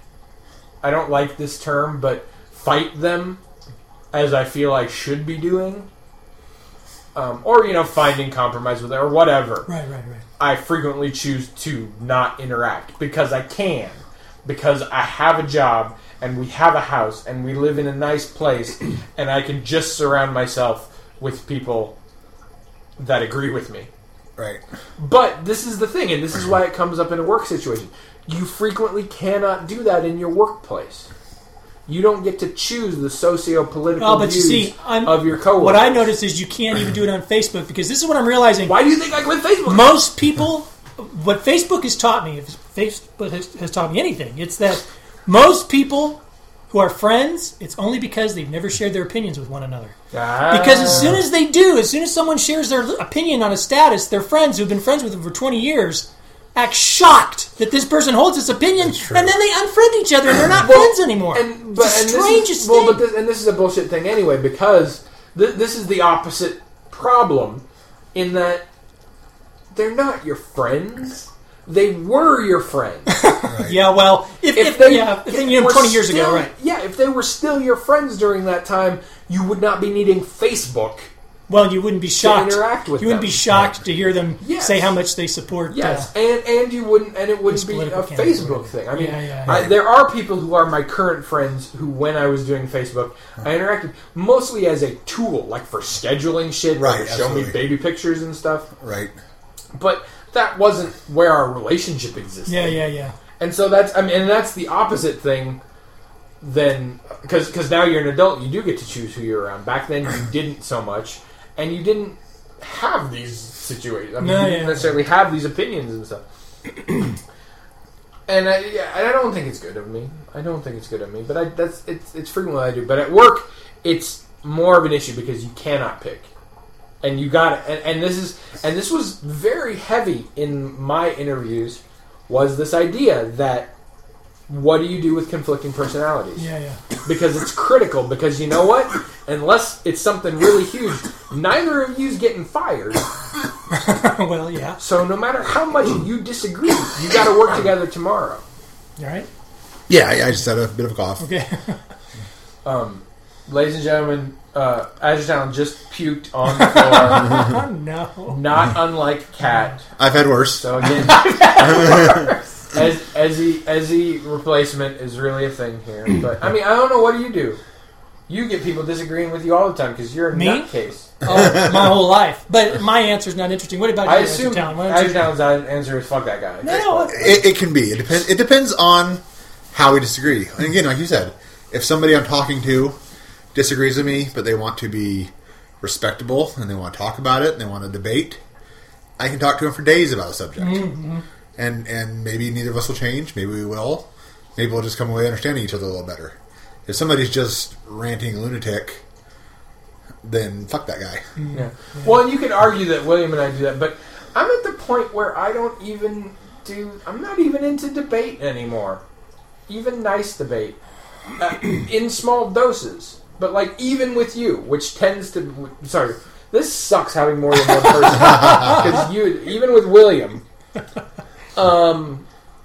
I don't like this term, but fight them as I feel I should be doing. Um, or, you know, finding compromise with it, or whatever. Right, right, right. I frequently choose to not interact because I can. Because I have a job, and we have a house, and we live in a nice place, and I can just surround myself with people that agree with me. Right. But this is the thing, and this is why it comes up in a work situation. You frequently cannot do that in your workplace. You don't get to choose the socio-political Oh, but you views see, I'm, of your coworkers. what I noticed is you can't even do it on Facebook because this is what I'm realizing. Why do you think I quit Facebook? Most people, what Facebook has taught me, if Facebook has, has taught me anything, it's that most people who are friends, it's only because they've never shared their opinions with one another. Ah. Because as soon as they do, as soon as someone shares their opinion on a status, their friends who've been friends with them for twenty years act shocked that this person holds this opinion, and then they unfriend each other and they're not Well, friends anymore. And, but, it's and the this strangest is, thing. well, but this, and this is a bullshit thing anyway, because th- this is the opposite problem in that they're not your friends. They were your friends. Yeah, well, if, If if, they, yeah, if, you know, were twenty years ago, still- right? Yeah, if they were still your friends during that time, you would not be needing Facebook. Well, you wouldn't be shocked. interact with you wouldn't them. be shocked to hear them Yes. say how much they support. Yes, Uh, and and you wouldn't, and it wouldn't This be a political candidate. Facebook thing. I mean, Yeah, yeah, I, yeah. there are people who are my current friends who, when I was doing Facebook, I interacted mostly as a tool, like for scheduling shit, Right, or to show me absolutely. baby pictures and stuff. Right. But that wasn't where our relationship existed. yeah, yeah, yeah. And so that's, I mean, and that's the opposite thing. Then, because because now you're an adult, you do get to choose who you're around. Back then, you didn't so much, and you didn't have these situations. I mean, No, you didn't yeah. necessarily have these opinions and stuff. And I, yeah, and I don't think it's good of me. I don't think it's good of me. But I, that's it's it's frequently what I do. But at work, it's more of an issue because you cannot pick, and you got and, and this is and this was very heavy in my interviews. Was this idea that what do you do with conflicting personalities? Yeah, yeah. Because it's critical. Because you know what? Unless it's something really huge, neither of you's getting fired. Well, yeah. So no matter how much you disagree, you got to work together tomorrow. All right. Yeah, I I just had a bit of a cough. Okay. Um, ladies and gentlemen, uh, Azure Talon just puked on the floor. Oh, no. Not unlike Cat. I've had worse. So again, as Ezzy Ezzy replacement is really a thing here. But I mean, I don't know. What do you do? You get people disagreeing with you all the time because you're a Me? nutcase. Oh, my whole life. But my answer's not interesting. What about you, I Azure assume Talon? Why don't Azure you- Talon's answer is fuck that guy. No, no. what- It, it can be. It depends. It depends on how we disagree. And again, like you said, if somebody I'm talking to disagrees with me, but they want to be respectable and they want to talk about it and they want to debate, I can talk to them for days about a subject. Mm-hmm. And and maybe neither of us will change. Maybe we will. maybe we'll just come away understanding each other a little better. If somebody's just ranting lunatic, then fuck that guy. Yeah. yeah. Well, and you could argue that William and I do that, but I'm at the point where I don't even do. I'm not even into debate anymore. Even nice debate, uh, in small doses. But like even with you, which tends to. Sorry, this sucks having more than one person because you even with William. Um.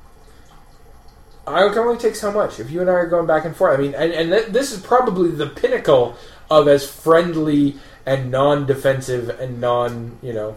I can only take so much. If you and I are going back and forth, I mean, and, and th- this is probably the pinnacle of as friendly and non-defensive and non, you know,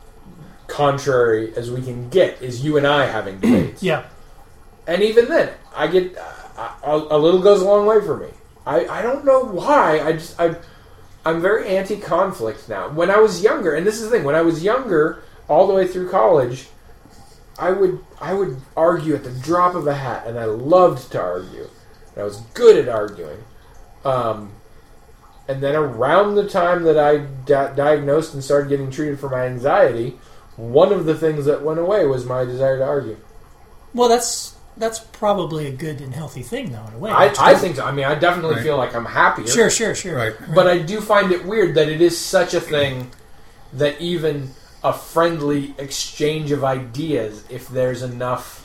contrary as we can get is you and I having debates. Yeah. And even then, I get uh, a, a little goes a long way for me. I, I don't know why. I just I I'm very anti-conflict now. When I was younger, and this is the thing, when I was younger, all the way through college, I would I would argue at the drop of a hat, and I loved to argue. And I was good at arguing. Um, and then around the time that I di- diagnosed and started getting treated for my anxiety, one of the things that went away was my desire to argue. Well, that's that's probably a good and healthy thing, though, in a way. I, I think so. I mean, I definitely Right. feel like I'm happier. Sure, sure, sure. Right. But I do find it weird that it is such a thing that even a friendly exchange of ideas, if there's enough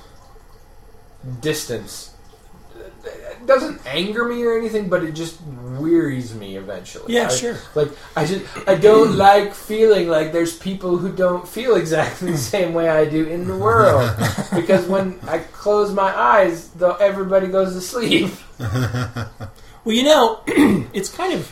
distance, it doesn't anger me or anything, but it just wearies me eventually. Yeah, I, sure. Like I just I don't like feeling like there's people who don't feel exactly the same way I do in the world, because when I close my eyes, though, everybody goes to sleep. Well, you know, it's kind of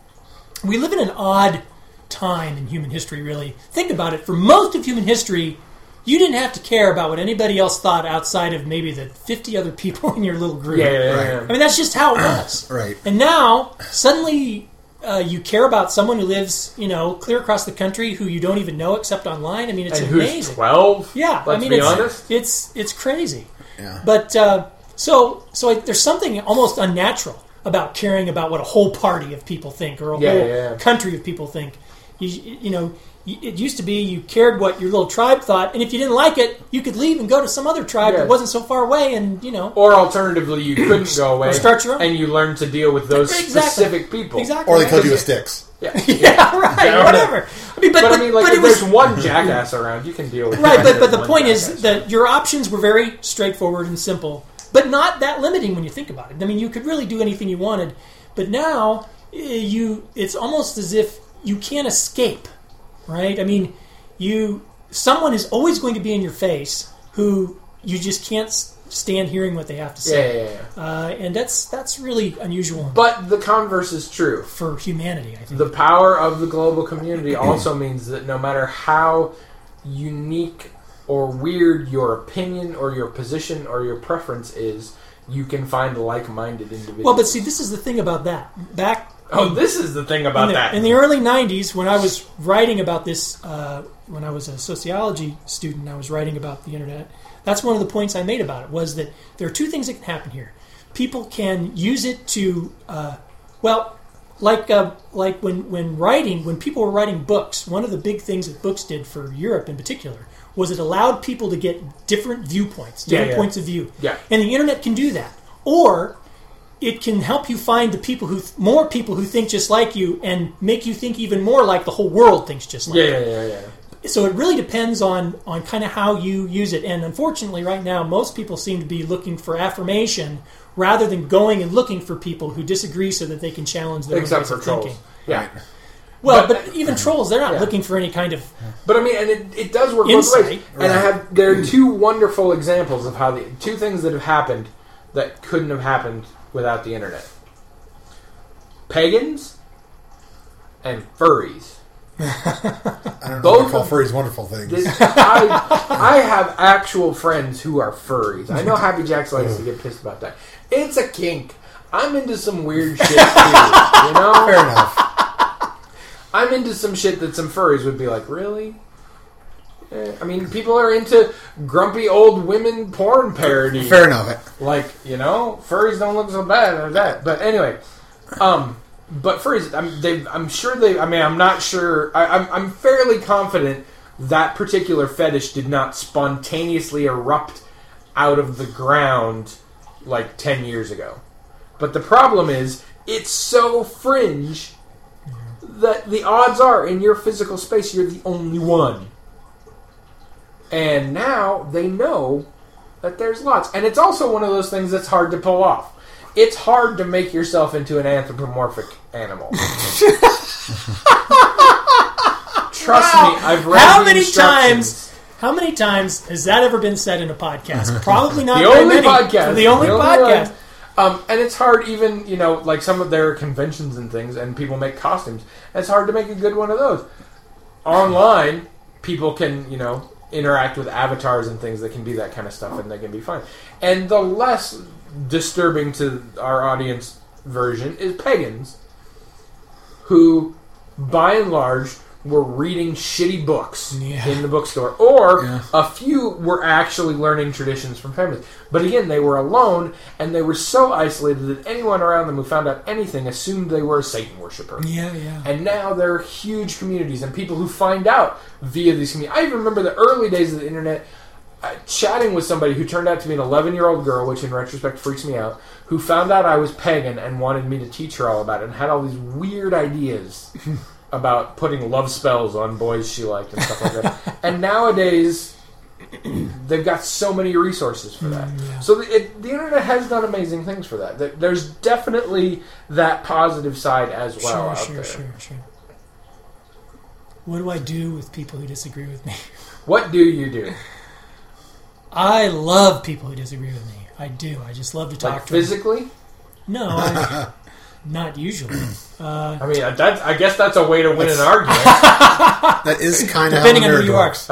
we live in an odd time in human history, really. Think about it. For most of human history, you didn't have to care about what anybody else thought outside of maybe the fifty other people in your little group. Yeah, yeah, yeah. Right. yeah. I mean, that's just how it was. Right. And now, suddenly, uh, you care about someone who lives, you know, clear across the country who you don't even know except online. I mean, it's And amazing. who's twelve? Yeah, Let's I mean, be it's, honest. it's it's crazy. Yeah. But uh, so so I, there's something almost unnatural about caring about what a whole party of people think or a Yeah, whole yeah, yeah. country of people think. You, you know, it used to be you cared what your little tribe thought, and if you didn't like it, you could leave and go to some other tribe Yeah. that wasn't so far away, and you know, Or alternatively, you couldn't go away Or start your own. and you learn to deal with those Exactly. specific people. exactly. Or they right? killed you with sticks. Yeah. Yeah, right. Yeah, whatever. I mean, but, But, but, I mean, like, but if it was there's one jackass around, you can deal with right. But but the one point is jackass. that your options were very straightforward and simple, but not that limiting when you think about it. I mean, you could really do anything you wanted, but now eh, you it's almost as if you can't escape. Right? I mean, you someone is always going to be in your face who you just can't s- stand hearing what they have to Yeah, say, yeah, yeah. uh, and that's that's really unusual But the converse is true. for humanity. I think. The power of the global community also means that no matter how unique or weird your opinion or your position or your preference is, you can find like-minded individuals. well, but see, this is the thing about that. Back oh, this is the thing about in the, that. in the early nineties, when I was writing about this, uh, when I was a sociology student, I was writing about the internet. That's one of the points I made about it, was that there are two things that can happen here. People can use it to, uh, well, like uh, like when, when writing, when people were writing books, one of the big things that books did for Europe in particular was it allowed people to get different viewpoints, different Yeah, yeah. points of view. Yeah. And the internet can do that. Or it can help you find the people who, more people who think just like you, and make you think even more like the whole world thinks just like yeah, you. yeah, yeah, yeah. So it really depends on, on kind of how you use it. And unfortunately, right now, most people seem to be looking for affirmation rather than going and looking for people who disagree so that they can challenge their Except own ways for of trolls. thinking. Yeah. Well, But- but, even trolls, they're not Yeah. looking for any kind of... But I mean, and it, it does work both Insight. ways. And I have there are two wonderful examples of how the two things that have happened that couldn't have happened without the internet: pagans and furries. I don't know Both if I call of- furries wonderful things. This, I, I have actual friends who are furries. I know Happy Jacks likes to get pissed about that. It's a kink. I'm into some weird shit too. You know, Fair enough. I'm into some shit that some furries would be like, really? Eh, I mean, people are into grumpy old women porn parody. Fair enough. Like, you know, furries don't look so bad or that. But anyway, um, but furries, I'm, they, I'm sure they. I mean, I'm not sure. I, I'm, I'm fairly confident that particular fetish did not spontaneously erupt out of the ground like ten years ago. But the problem is, it's so fringe that the odds are in your physical space you're the only one. And now they know that there's lots. And it's also one of those things that's hard to pull off. It's hard to make yourself into an anthropomorphic animal. Trust Wow. me, I've read How the many instructions. times? How many times has that ever been said in a podcast? Probably not The very only many. podcast. The only The only podcast. one. Um, and it's hard even, you know, like some of their conventions and things, and people make costumes. It's hard to make a good one of those. Online, people can, you know, interact with avatars and things that can be that kind of stuff, and they can be fine. And the less disturbing to our audience version is pagans, who, by and large, were reading shitty books Yeah. in the bookstore. Or Yeah. a few were actually learning traditions from families. But again, they were alone, and they were so isolated that anyone around them who found out anything assumed they were a Satan worshiper. Yeah, yeah. And now there are huge communities and people who find out via these communities. I even remember the early days of the internet, uh, chatting with somebody who turned out to be an eleven-year-old girl, which in retrospect freaks me out, who found out I was pagan and wanted me to teach her all about it and had all these weird ideas about putting love spells on boys she liked and stuff like that. And nowadays, they've got so many resources for that. Mm, yeah. So the, it, the internet has done amazing things for that. There- There's definitely that positive side as well Sure, out sure, there. sure, sure. What do I do with people who disagree with me? What do you do? I love people who disagree with me. I do. I just love to talk Like to them. physically? No, I, not usually. Uh, I mean, that's, I guess that's a way to win an argument. That is kind of depending on who you are.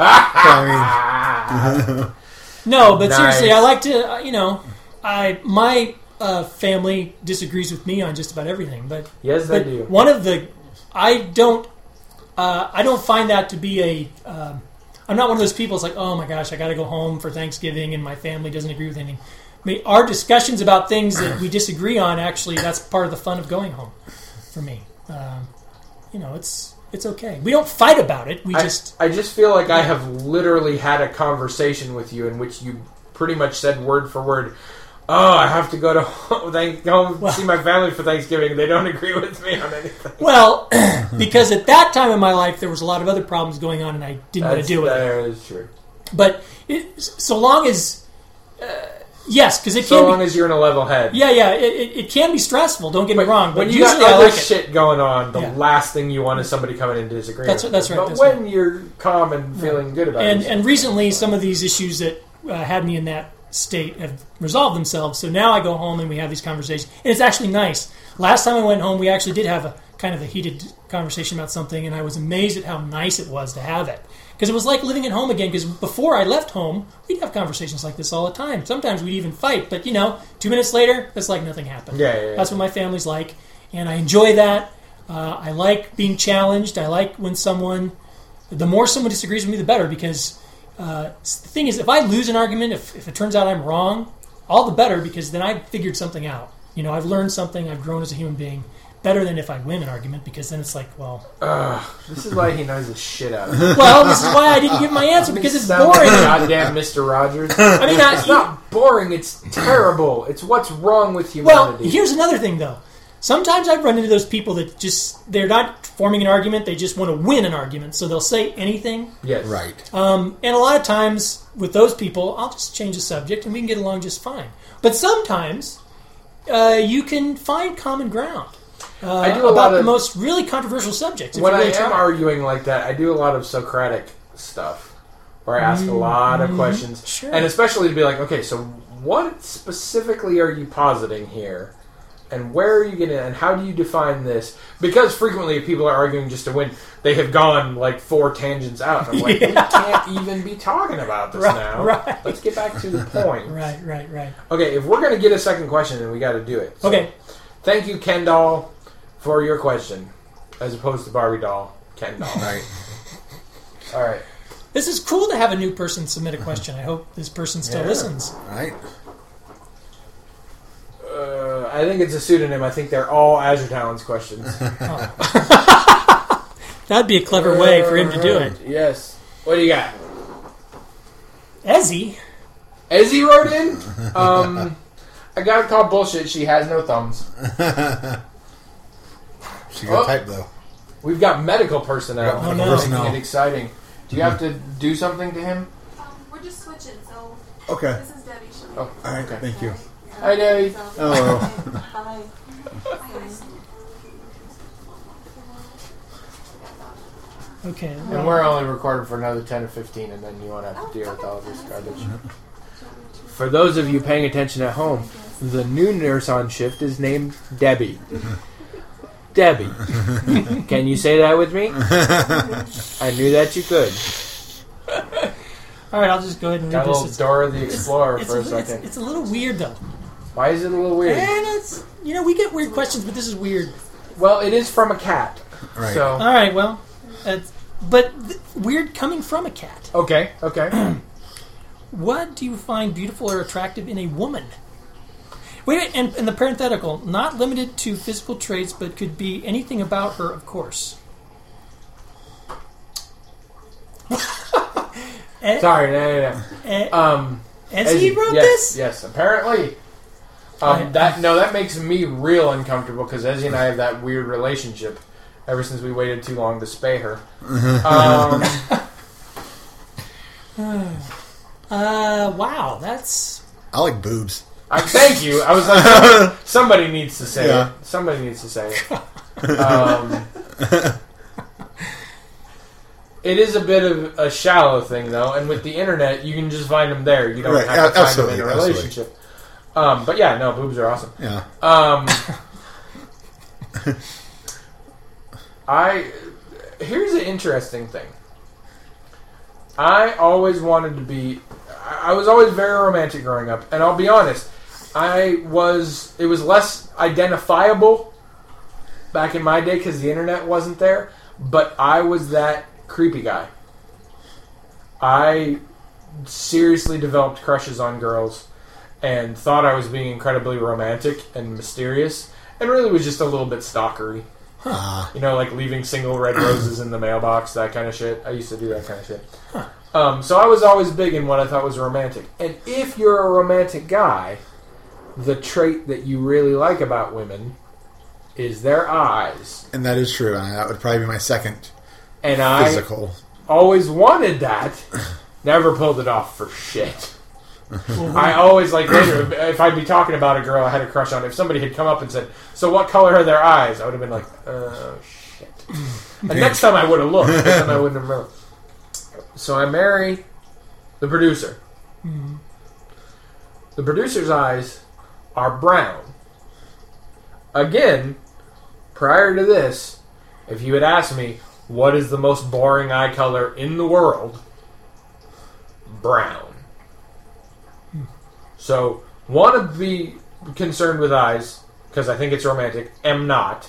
I No, but Nice. seriously, I like to, uh, you know, I my uh, family disagrees with me on just about everything. But Yes, they but do. one of the, I don't, uh, I don't find that to be a. Um, I'm not one of those people. It's like, oh my gosh, I got to go home for Thanksgiving, and my family doesn't agree with anything. I mean, our discussions about things that we disagree on, actually, that's part of the fun of going home for me. Um, you know, it's it's okay. We don't fight about it. We I, just I just feel like I have literally had a conversation with you in which you pretty much said word for word, oh, I have to go to home, thank, go Well- see my family for Thanksgiving. They don't agree with me on anything. well, because at that time in my life there was a lot of other problems going on, and I didn't want That's, to deal with it. that is true. But it, so long as uh, yes, because it So can long be, as you're in a level head. yeah, yeah, it, it, it can be stressful. Don't get me wrong, but When you usually got I other like it. shit going on, the Yeah. last thing you want is somebody coming in to disagree. That's- with that's you. right, But that's when you're calm and feeling good about And it, and recently, some of these issues that uh, had me in that state have resolved themselves. So now I go home and we have these conversations, and it's actually nice. Last time I went home, we actually did have a kind of a heated conversation about something, and I was amazed at how nice it was to have it. Because it was like living at home again, because before I left home, we'd have conversations like this all the time. Sometimes we'd even fight, but, you know, two minutes later, it's like nothing happened. Yeah, yeah, yeah. That's what my family's like, and I enjoy that. Uh, I like being challenged. I like when someone, the more someone disagrees with me, the better, because uh, the thing is, if I lose an argument, if, if it turns out I'm wrong, all the better, because then I've figured something out. You know, I've learned something, I've grown as a human being. Better than if I win an argument, because then it's like, well, Ugh, this is why he knows the shit out of me. well, this is why I didn't give my answer, because it's Sound like boring. goddamn Mister Rogers. I mean, I, It's not boring. It's terrible. It's what's wrong with well, humanity. here's another thing, though. Sometimes I've run into those people that just, they're not forming an argument, they just want to win an argument, so they'll say anything. yes, Right. Um, and a lot of times with those people, I'll just change the subject and we can get along just fine. But sometimes uh, you can find common ground uh, I do a about lot the of- most really controversial subjects. If When you I really am try. arguing like that, I do a lot of Socratic stuff, where I ask a lot of questions, Mm-hmm. sure. and especially to be like, okay, so what specifically are you positing here, and where are you getting, and how do you define this? Because frequently, if people are arguing just to win, they have gone like four tangents out. And I'm like, we can't even be talking about this Right, now. right. Let's get back to the point. Right, right, right. Okay, if we're going to get a second question, then we got to do it. So, Okay. Thank you, Ken Doll, for your question, as opposed to Barbie Doll, Ken Doll. Right. All right. This is cool to have a new person submit a question. I hope this person still Yeah. listens. Right. Uh, I think it's a pseudonym. I think they're all Azure Talents questions. That'd be a clever way for him to do it. Yes. What do you got? Ezzy? Ezzy wrote in. Um, I gotta call bullshit. She has no thumbs. She got Oh. type though. We've got medical personnel. Oh, no. Making Personnel. it exciting. Do you have to do something to him? Um, we're just switching, so Okay. this is Debbie. She'll Oh, All right. okay. Thank you. Hi, Debbie. So, Oh. bye. Okay. And we're only recording for another ten or fifteen, and then you won't have to deal with all of this garbage. For those of you paying attention at home, the new nurse on shift is named Debbie. Debbie. Can you say that with me? I knew that you could. All right, I'll just go ahead and read Got a this. little It's, Dora the Explorer it's, for a a, it's, second. it's a little weird, though. Why is it a little weird? And it's, you know, we get weird questions, but this is weird. Well, it is from a cat. Right. So, All right, well, it's, but th- weird coming from a cat. okay, okay. What do you find beautiful or attractive in a woman? Wait, wait, and, and the parenthetical, not limited to physical traits, but could be anything about her, of course. Eh, Sorry, no, no, no. eh, Um, as as he you- wrote yes, this? Yes, apparently. Um, I- that no, that makes me real uncomfortable because Ezzy and I have that weird relationship ever since we waited too long to spay her. Um, Uh, wow, that's... I like boobs. I thank you. I was like, somebody needs to say Yeah. it. Somebody needs to say it. Um, it is a bit of a shallow thing, though, and with the internet, you can just find them there. You don't Right, have to a- find them in absolutely, a absolutely. relationship. Um, but yeah, no, boobs are awesome. Yeah. Um, I here's an interesting thing. I always wanted to be. I was always very romantic growing up, and I'll be honest. I was. It was less identifiable back in my day because the internet wasn't there. But I was that creepy guy. I seriously developed crushes on girls and thought I was being incredibly romantic and mysterious, and really was just a little bit stalkery. Ah. You know, like leaving single red roses in the mailbox, that kind of shit. I used to do that kind of shit. Um, so I was always big in what I thought was romantic. And if you're a romantic guy, the trait that you really like about women is their eyes. And that is true. And that would probably be my second And I physical. always wanted that. Never pulled it off for shit. I always, like, later, if I'd be talking about a girl I had a crush on, if somebody had come up and said, so what color are their eyes? I would have been like, oh, shit. And next time I would have looked, but then I wouldn't have remembered. So I marry the producer. Mm-hmm. The producer's eyes are brown. Again, prior to this, if you had asked me, what is the most boring eye color in the world? Brown. So, want to be concerned with eyes, because I think it's romantic, am not.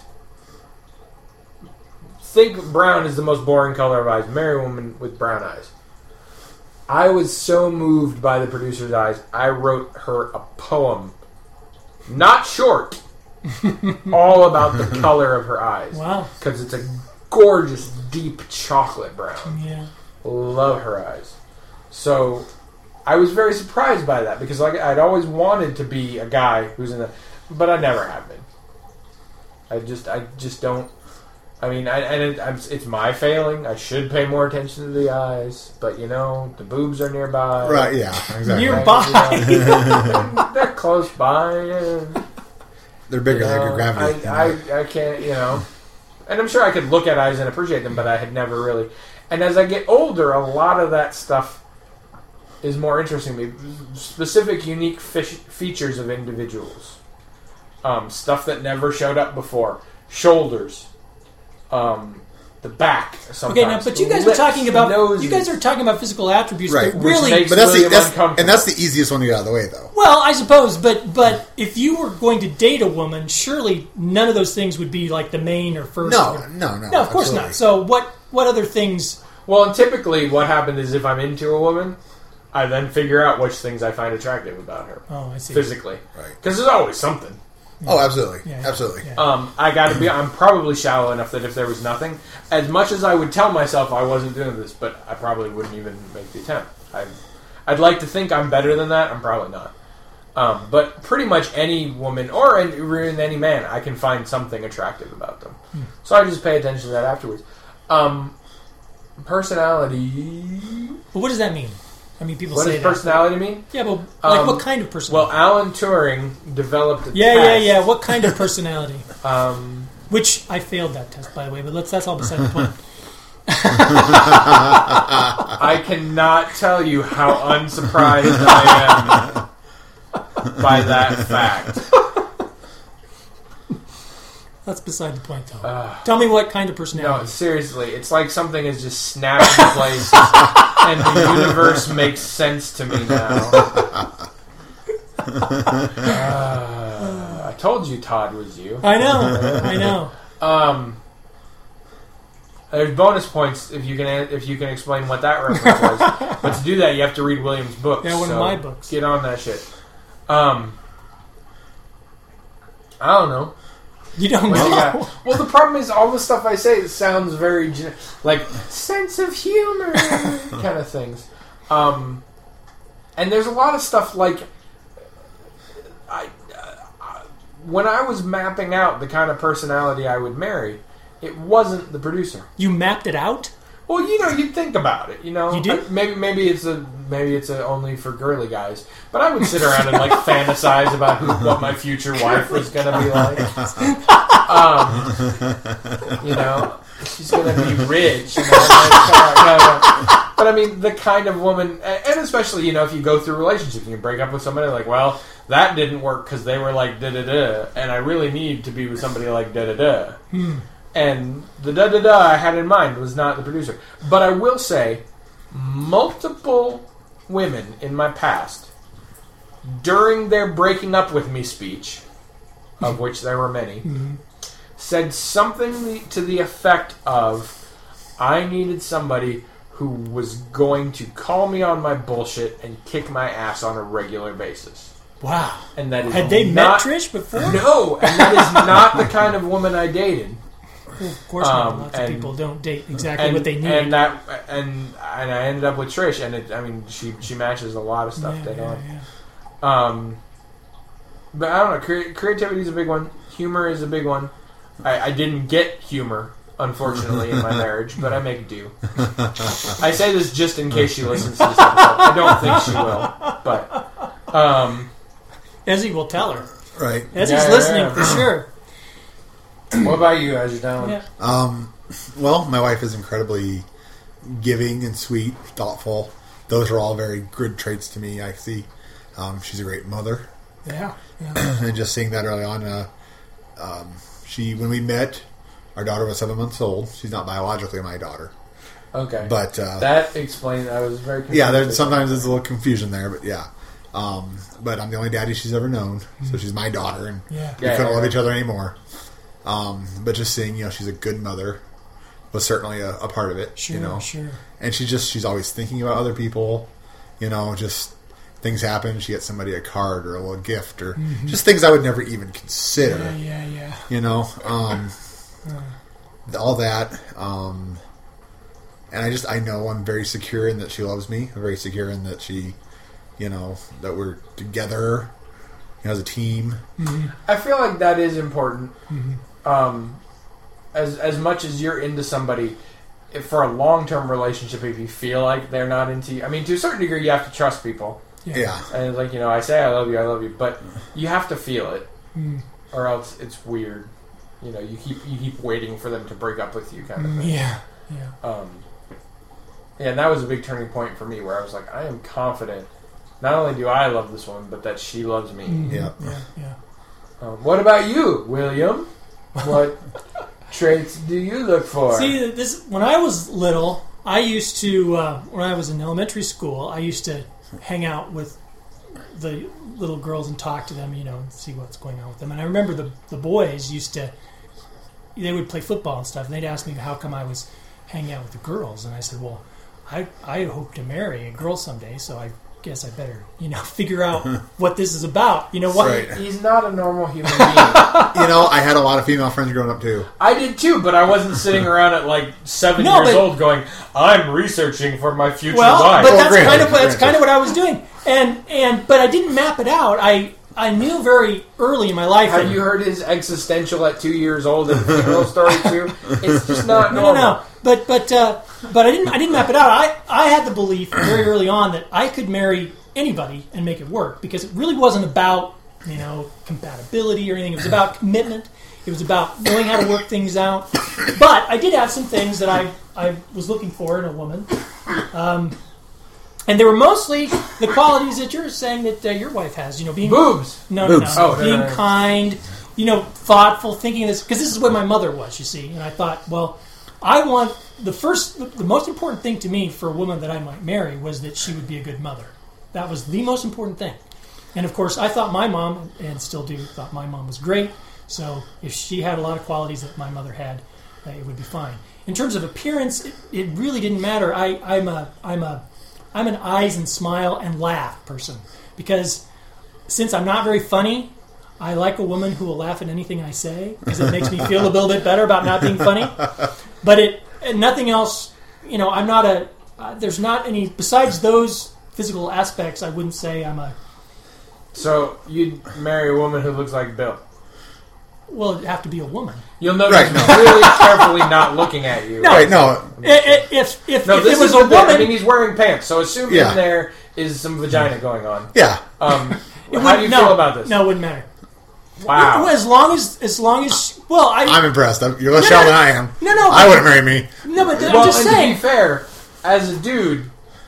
Think brown is the most boring color of eyes. Marry a woman with brown eyes. I was so moved by the producer's eyes, I wrote her a poem. Not short. All about the color of her eyes. Wow. Because it's a gorgeous, deep chocolate brown. Yeah. Love her eyes. So, I was very surprised by that because like I'd always wanted to be a guy who's in the, but I never have been. I just, I just don't. I mean, I, and it, I'm, it's my failing. I should pay more attention to the eyes, but you know, the boobs are nearby. Right, yeah, exactly. Nearby. You know, they're close by. And, They're bigger, you they're know, good gravity. I, I, I can't, you know. And I'm sure I could look at eyes and appreciate them, but I had never really. And as I get older, a lot of that stuff is more interesting to me. Specific, unique fish, features of individuals. Um, stuff that never showed up before. Shoulders. Um, the back, sometimes. Okay, now, but you guys Lips, are talking about noses. you guys are talking about physical attributes Right. that Which really. makes- but that's the William that's, uncomfortable. and that's the easiest one to get out of the way, though. Well, I suppose, but but if you were going to date a woman, surely none of those things would be like the main or first. No, or, no, no. no, of course absolutely. not. So what what other things? Well, and typically what happens is if I'm into a woman, I then figure out which things I find attractive about her. Oh, I see. Physically. Right. Because there's always something. Oh, absolutely, Yeah, absolutely. yeah. Um, I got to be. I'm probably shallow enough that if there was nothing, as much as I would tell myself I wasn't doing this, but I probably wouldn't even make the attempt. I'd, I'd like to think I'm better than that. I'm probably not. Um, but pretty much any woman, or in, in any man, I can find something attractive about them. Hmm. So I just pay attention to that afterwards. Um, personality... But what does that mean? I mean, people What say does that. personality mean? Yeah, but like Um, what kind of Well, personality? Alan Turing developed a yeah, test. yeah, yeah. What kind of personality? Um, Which I failed that test, by the way. But let's that's all beside the point. I cannot tell you how unsurprised I am by that fact. That's beside the point, though. Uh, Tell me what kind of No, personality. seriously, it's like something is just snapped into place, and the universe makes sense to me now. Uh, I told you Todd was you. I know, I know. Um, there's bonus points if you can if you can explain what that reference was. But to do that, you have to read William's books. Yeah, one of so my books. Get on that shit. Um, I don't know. You don't What know. you got? Well, the problem is all the stuff I say sounds very gen- like sense of humor kind of things. Um, and there's a lot of stuff like I uh, when I was mapping out the kind of personality I would marry, it wasn't the producer. You mapped it out? Well, you know, you think about it. You know, You do? I- maybe maybe it's a maybe it's a only for girly guys. But I would sit around and like fantasize about who, what my future wife was going to be like. Um, you know, she's going to be rich. You know, like, kind of- but I mean, the kind of woman, and especially you know, if you go through relationships, you break up with somebody like, well, that didn't work because they were like da da da, and I really need to be with somebody like da da da. Hmm. And the da-da-da I had in mind was not the producer. But I will say, multiple women in my past, during their breaking up with me speech, of which there were many, Mm-hmm. said something to the effect of, I needed somebody who was going to call me on my bullshit and kick my ass on a regular basis. Wow. And that is Had they not, met Trish before? No, and that is not the kind of woman I dated. Well, of course not. Um, Lots and- of people don't date exactly and, what they need. and that and and I ended up with Trish, and it, I mean she she matches a lot of stuff yeah, dead yeah, on. yeah. Um, but I don't know. Cre- creativity is a big one. Humor is a big one. I, I didn't get humor, unfortunately, in my marriage, but I make do. I say this just in case she listens to this episode. I don't think she will, but um, Ezzy will tell her. Right. Ezzy's Yeah, yeah, listening yeah. for sure. what about you, as you're down? Yeah. Um, well, my wife is incredibly giving and sweet, thoughtful. Those are all very good traits to me, I see. Um, she's a great mother. Yeah. yeah. And just seeing that early on, uh, um, she when we met, our daughter was seven months old. She's not biologically my daughter. Okay, But uh, that explained. I was very confused. yeah, there's, sometimes there's a little confusion there, but yeah. Um, but I'm the only daddy she's ever known, so she's my daughter, and Yeah. we Yeah, couldn't yeah, love yeah. each other anymore. Um, but just seeing, you know, she's a good mother was certainly a, a part of it. Sure, you know, sure. and she just she's always thinking about other people. You know, just things happen. She gets somebody a card or a little gift or just things I would never even consider. Yeah, yeah, yeah. You know, um, all that. Um, and I just, I know I'm very secure in that she loves me. I'm very secure in that she, you know, that we're together, you know, as a team. I feel like that is important. Um, as as much as you're into somebody, if for a long term relationship, if you feel like they're not into you, I mean, to a certain degree, you have to trust people. Yeah. Yeah. And it's like, you know, I say I love you, I love you, but you have to feel it, Mm. or else it's weird. You know, you keep you keep waiting for them to break up with you, kind of Mm, thing. yeah. Yeah. Um, yeah, and that was a big turning point for me, where I was like, I am confident. Not only do I love this woman, but that she loves me. Mhm. Yeah. Yeah. Yeah. Um, what about you, William? What traits do you look for? See, this when I was little, I used to uh, when I was in elementary school, I used to hang out with the little girls and talk to them, you know, and see what's going on with them. And I remember the the boys used to they would play football and stuff, and they'd ask me how come I was hanging out with the girls, and I said, well, I I hope to marry a girl someday, so I guess I better, you know, figure out what this is about. You know what? Right. He's not a normal human being. You know, I had a lot of female friends growing up too. I did too, but I wasn't sitting around at like seven No, years but- old going, I'm researching for my future Well, wife. but Oh, that's granted, kind of what, that's granted. kind of what I was doing. and and but I didn't map it out. I I knew very early in my life. Have that, you heard his existential at two years old in funeral story too? It's just not No, normal. no, no. But but uh, but I didn't I didn't map it out. I I had the belief very early on that I could marry anybody and make it work because it really wasn't about, you know, compatibility or anything. It was about commitment. It was about knowing how to work things out. But I did have some things that I I was looking for in a woman. Um, And they were mostly the qualities that you're saying that uh, your wife has. You know, being Boobs. No, Boobs. no, no. Oh, no, being no, no. kind. You know, thoughtful, thinking this because this is what my mother was. You see, and I thought, well, I want the first, the most important thing to me for a woman that I might marry was that she would be a good mother. That was the most important thing. And of course, I thought my mom, and still do, thought my mom was great. So if she had a lot of qualities that my mother had, uh, it would be fine. In terms of appearance, it, it really didn't matter. I, I'm a, I'm a, I'm an eyes and smile and laugh person because since I'm not very funny, I like a woman who will laugh at anything I say because it makes me feel a little bit better about not being funny. But it, and nothing else. You know, I'm not a. Uh, there's not any besides those physical aspects. I wouldn't say I'm a. So you'd marry a woman who looks like Bill. Well, it'd have to be a woman. You'll notice Right, no. really carefully not looking at you. No. Right, no. I- I- If if, No, if this it was is a the thing. woman, I mean, he's wearing pants, so assume Yeah. in there is some vagina going on. Yeah. Um, it how do you wouldn't- no, feel about this? No, it wouldn't matter. Wow. As long as as long as well, I I'm impressed. I'm- You're less shallow than I am. No, no, I but- wouldn't marry me. no, but I'm Well, just and saying. to be fair, as a dude,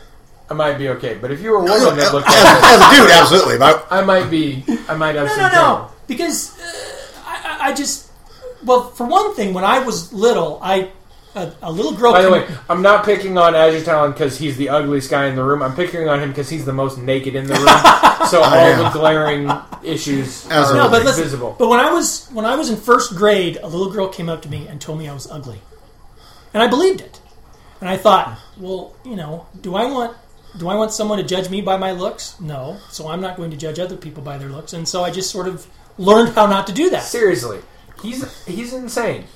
I might be okay. But if you were a As, woman that looked like as this, a dude, absolutely. But I might be. I might have No, some no, trouble. no. Because uh, I, I I just, well, for one thing, when I was little, I a, a little girl. By the came- way, I'm not picking on Azure Talon because he's the ugliest guy in the room. I'm picking on him because he's the most naked in the room. So all yeah. the glaring issues Absolutely. are no, but listen, visible. but when I was when I was in first grade, a little girl came up to me and told me I was ugly, and I believed it. And I thought, well, you know, do I want do I want someone to judge me by my looks? No, so I'm not going to judge other people by their looks. And so I just sort of learned how not to do that. Seriously, he's he's insane.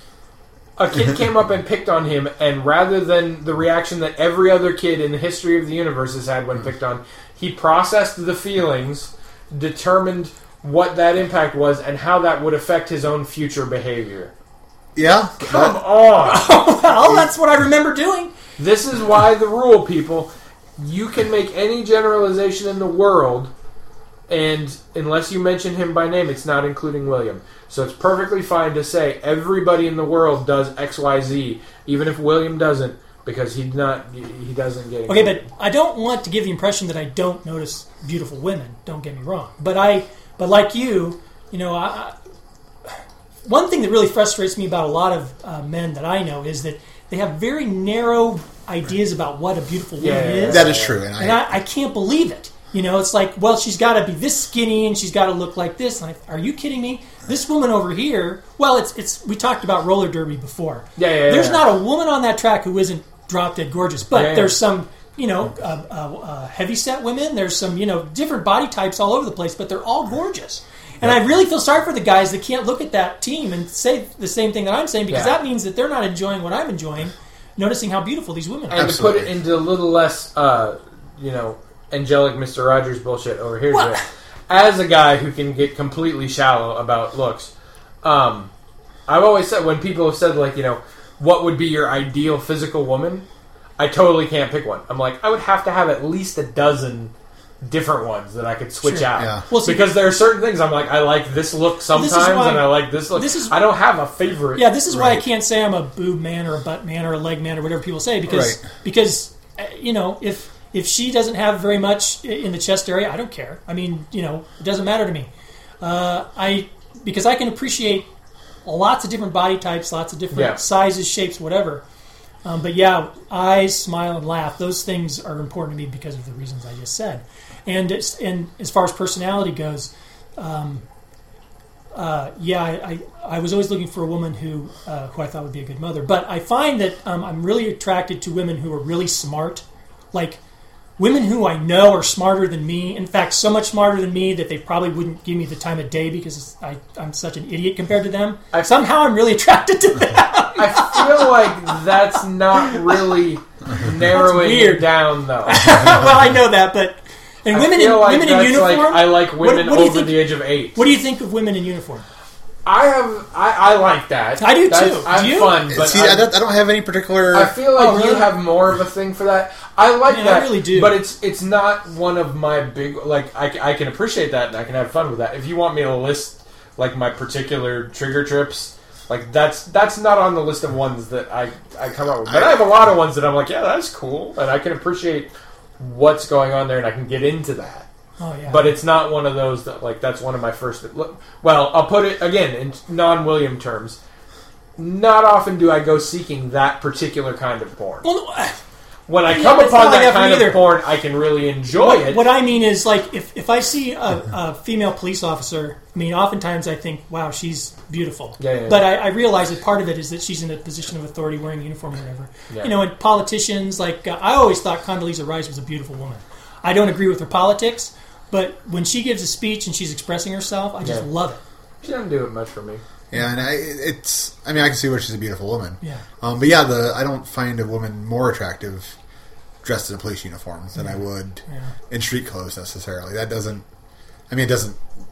A kid came up and picked on him, and rather than the reaction that every other kid in the history of the universe has had when picked on, he processed the feelings, determined what that impact was, and how that would affect his own future behavior. yeah. Come on! Well, that's what I remember doing. This is why the rule, people. You can make any generalization in the world, and unless you mention him by name, it's not including William. So it's perfectly fine to say everybody in the world does X Y Z, even if William doesn't, because he not he doesn't get it. Okay, but I don't want to give the impression that I don't notice beautiful women. Don't get me wrong. But I, but like you, you know, I, I, one thing that really frustrates me about a lot of uh, men that I know is that they have very narrow ideas about what a beautiful woman Yeah, yeah, is. That is true. And I, And I, I can't believe it. You know, it's like, well, she's got to be this skinny and she's got to look like this. And I, are you kidding me? This woman over here, well, it's it's. We talked about roller derby before. Yeah, yeah, There's yeah. not a woman on that track who isn't drop dead gorgeous. But Yeah, yeah. there's some, you know, uh, uh, uh, heavy set women. There's some, you know, different body types all over the place, but they're all gorgeous. And I really feel sorry for the guys that can't look at that team and say the same thing that I'm saying because Yeah. that means that they're not enjoying what I'm enjoying, noticing how beautiful these women are. And Absolutely. to put it into a little less, uh, you know, angelic Mister Rogers bullshit over here. What? Today, as a guy who can get completely shallow about looks, um, I've always said when people have said like, you know, what would be your ideal physical woman, I totally can't pick one. I'm like, I would have to have at least a dozen different ones that I could switch Sure. out. Yeah. Well, see- because there are certain things I'm like, I like this look sometimes, This is why- and I like this look. this is- I don't have a favorite. Yeah, this is why I Right. can't say I'm a boob man or a butt man or a leg man or whatever people say because Right. because uh, you know if if she doesn't have very much i- in the chest area, I don't care. I mean, you know, it doesn't matter to me. Uh, I because I can appreciate lots of different body types, lots of different Yeah. sizes, shapes, whatever. Um, but yeah, eyes, smile, and laugh. Those things are important to me because of the reasons I just said. And it's, and as far as personality goes, um, uh, yeah, I, I, I was always looking for a woman who uh, who I thought would be a good mother. But I find that um, I'm really attracted to women who are really smart, like women who I know are smarter than me. In fact, so much smarter than me that they probably wouldn't give me the time of day because I, I'm such an idiot compared to them. I- Somehow I'm really attracted to them. I feel like that's not really narrowing weird. it down, though. Well, I know that, but And I women feel in like women in that's uniform. like I like women what do you over think- the age of eight. What do you think of women in uniform? I have I, I like that. I do, That's, too. I'm Do you? fun, but See, I, I, don't- I don't have any particular. I feel like Oh, really? you have more of a thing for that. I like Man, that, I really do. but it's it's not one of my big like. I, I can appreciate that and I can have fun with that. If you want me to list like my particular trigger trips, like that's that's not on the list of ones that I I come up with. But I have a lot of ones that I'm like, yeah, that's cool, and I can appreciate what's going on there, and I can get into that. Oh yeah. But it's not one of those that like that's one of my first. Well, I'll put it again in non-William terms. Not often do I go seeking that particular kind of porn. well, no, uh, When I Yeah, come but it's not upon like that that for kind me of either. porn, I can really enjoy what, it. what I mean is, like, if, if I see a, a female police officer, I mean, oftentimes I think, wow, she's beautiful. Yeah, yeah, yeah. But I, I realize that part of it is that she's in a position of authority wearing a uniform or whatever. Yeah. You know, and politicians, like, uh, I always thought Condoleezza Rice was a beautiful woman. I don't agree with her politics, but when she gives a speech and she's expressing herself, I just Yeah. love it. She doesn't do it much for me. Yeah, and I, it's. I mean, I can see where she's a beautiful woman. Yeah. Um, but yeah, the I don't find a woman more attractive dressed in a police uniform than I would Yeah. in street clothes necessarily. That doesn't. I mean, it doesn't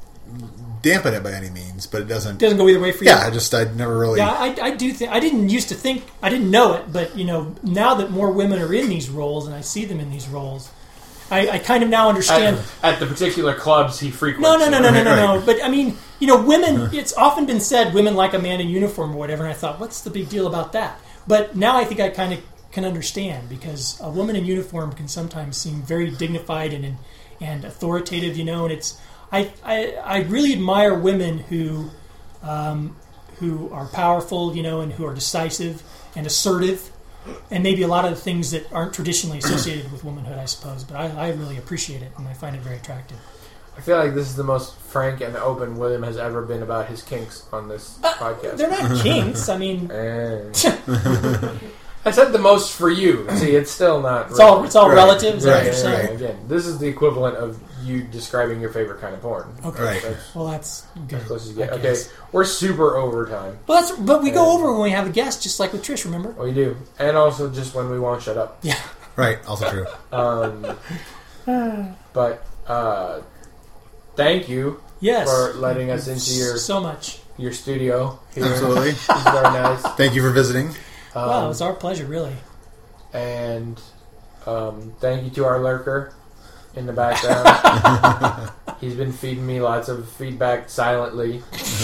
dampen it by any means, but it doesn't. It doesn't go either way for you. Yeah, I just I never really. Yeah, I, I do think I didn't used to think I didn't know it, but you know now that more women are in these roles and I see them in these roles, I, I kind of now understand. At, at the particular clubs he frequents. No, no, no, no, no, no, Right, no. But I mean, you know, women. It's often been said women like a man in uniform or whatever, and I thought, what's the big deal about that? But now I think I kind of can understand because a woman in uniform can sometimes seem very dignified and and authoritative, you know. And it's I I, I really admire women who um, who are powerful, you know, and who are decisive and assertive. And maybe a lot of the things that aren't traditionally associated with womanhood, I suppose. But I, I really appreciate it, and I find it very attractive. I feel like this is the most frank and open William has ever been about his kinks on this podcast. They're not kinks. I mean, And I said the most for you. See, it's still not. it's all it's all Right. relative. Is that Right, what you're Yeah, saying? yeah, Again, this is the equivalent of you describing your favorite kind of porn. Okay. Right. That's Well, that's good. as close as you I get. Okay, guess. we're super overtime. Well, that's but we go Uh, over when we have a guest, just like with Trish. Remember? We do, and also just when we won't shut up. Yeah. Right. Also true. Um, but uh, thank you Yes. for letting us into your so much. your studio. Here. Absolutely. It's very nice. Thank you for visiting. Um, Wow, it was our pleasure, really. And um, thank you to our lurker in the background. He's been feeding me lots of feedback silently.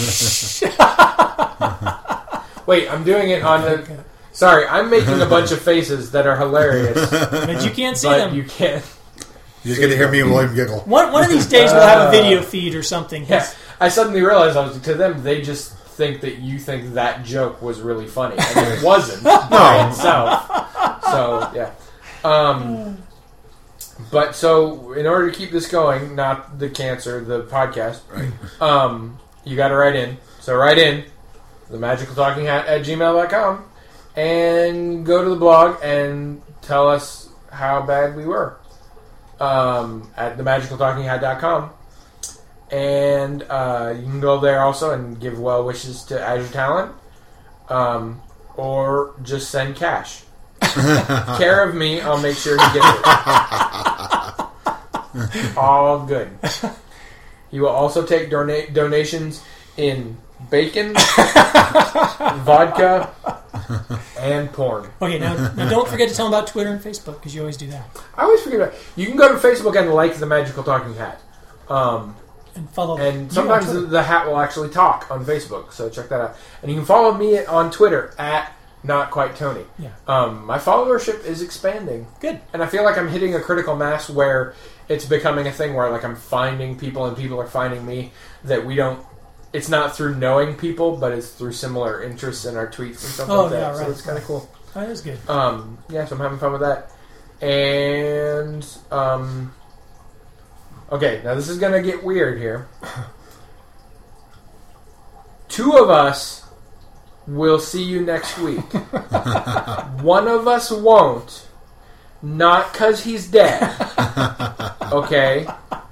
Wait, I'm doing it on the. Sorry, I'm making a bunch of faces that are hilarious, But you can't see but them. you can't. You just get to hear me and William giggle. One one of these days we'll have a video feed or something. Yeah, I suddenly realized I was to them. They just think that you think that joke was really funny, and it wasn't by itself. So yeah. Um, but so in order to keep this going, not the cancer, the podcast, Right. um, you got to write in. So write in the magical talking hat at gmail dot com and go to the blog and tell us how bad we were um, at the magical talking hat dot com. And uh, you can go there also and give well wishes to Azure Talent, um, or just send cash. Care of me, I'll make sure he gets it. All good. You will also take dona- donations in bacon, vodka, and porn. Okay, now, now don't forget to tell them about Twitter and Facebook because you always do that. I always forget about it. You can go to Facebook and like the Magical Talking Hat. Um, And follow. and you on sometimes the, Twitter. the hat will actually talk on Facebook, so check that out. And you can follow me on Twitter at Not Quite Tony. Yeah. Um, my followership is expanding, Good. and I feel like I'm hitting a critical mass where it's becoming a thing where like I'm finding people and people are finding me that we don't. It's not through knowing people, but it's through similar interests in our tweets and stuff Oh, like that. yeah, So right. it's kind of cool. Oh, that is good. Um, yeah, so I'm having fun with that. And um, okay, now this is gonna get weird here. Two of us will see you next week. One of us won't. Not because he's dead. Okay?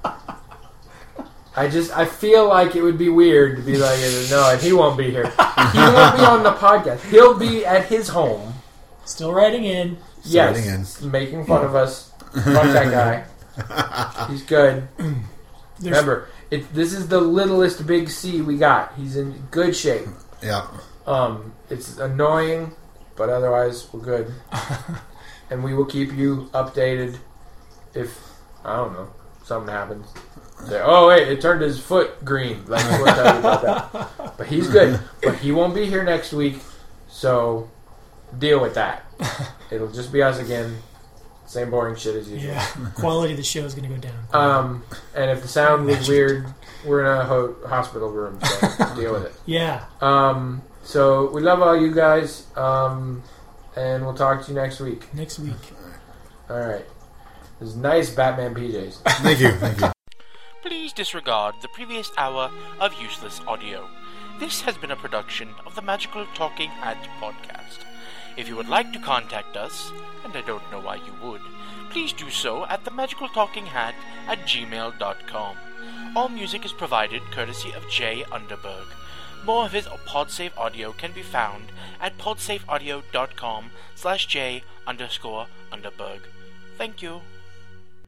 I just, I feel like it would be weird to be like, no, and he won't be here. He won't be on the podcast. He'll be at his home. Still writing in. Yes. Writing in. Making fun of us. Fuck that guy. He's good. There's- Remember, it, this is the littlest big C we got. He's in good shape. Yeah. Um, it's annoying, but otherwise we're good. And we will keep you updated if, I don't know, something happens. Say, oh wait, it turned his foot green. Like, we'll tell you about that. But he's good. But he won't be here next week, so deal with that. It'll just be us again. Same boring shit as usual. Yeah, quality of the show is going to go down. Um, and if the sound was weird, we're in a ho- hospital room, so deal with it. Yeah. Um, so we love all you guys, um, and we'll talk to you next week. Next week. All right. This is nice Batman P Js. Thank you. Thank you. Please disregard the previous hour of useless audio. This has been a production of the Magical Talking Hat podcast. If you would like to contact us, and I don't know why you would, please do so at themagicaltalkinghat at gmail dot com. All music is provided courtesy of Jay Underberg. More of his PodSafe audio can be found at podsafeaudio dot com slash J underscore Underberg. Thank you.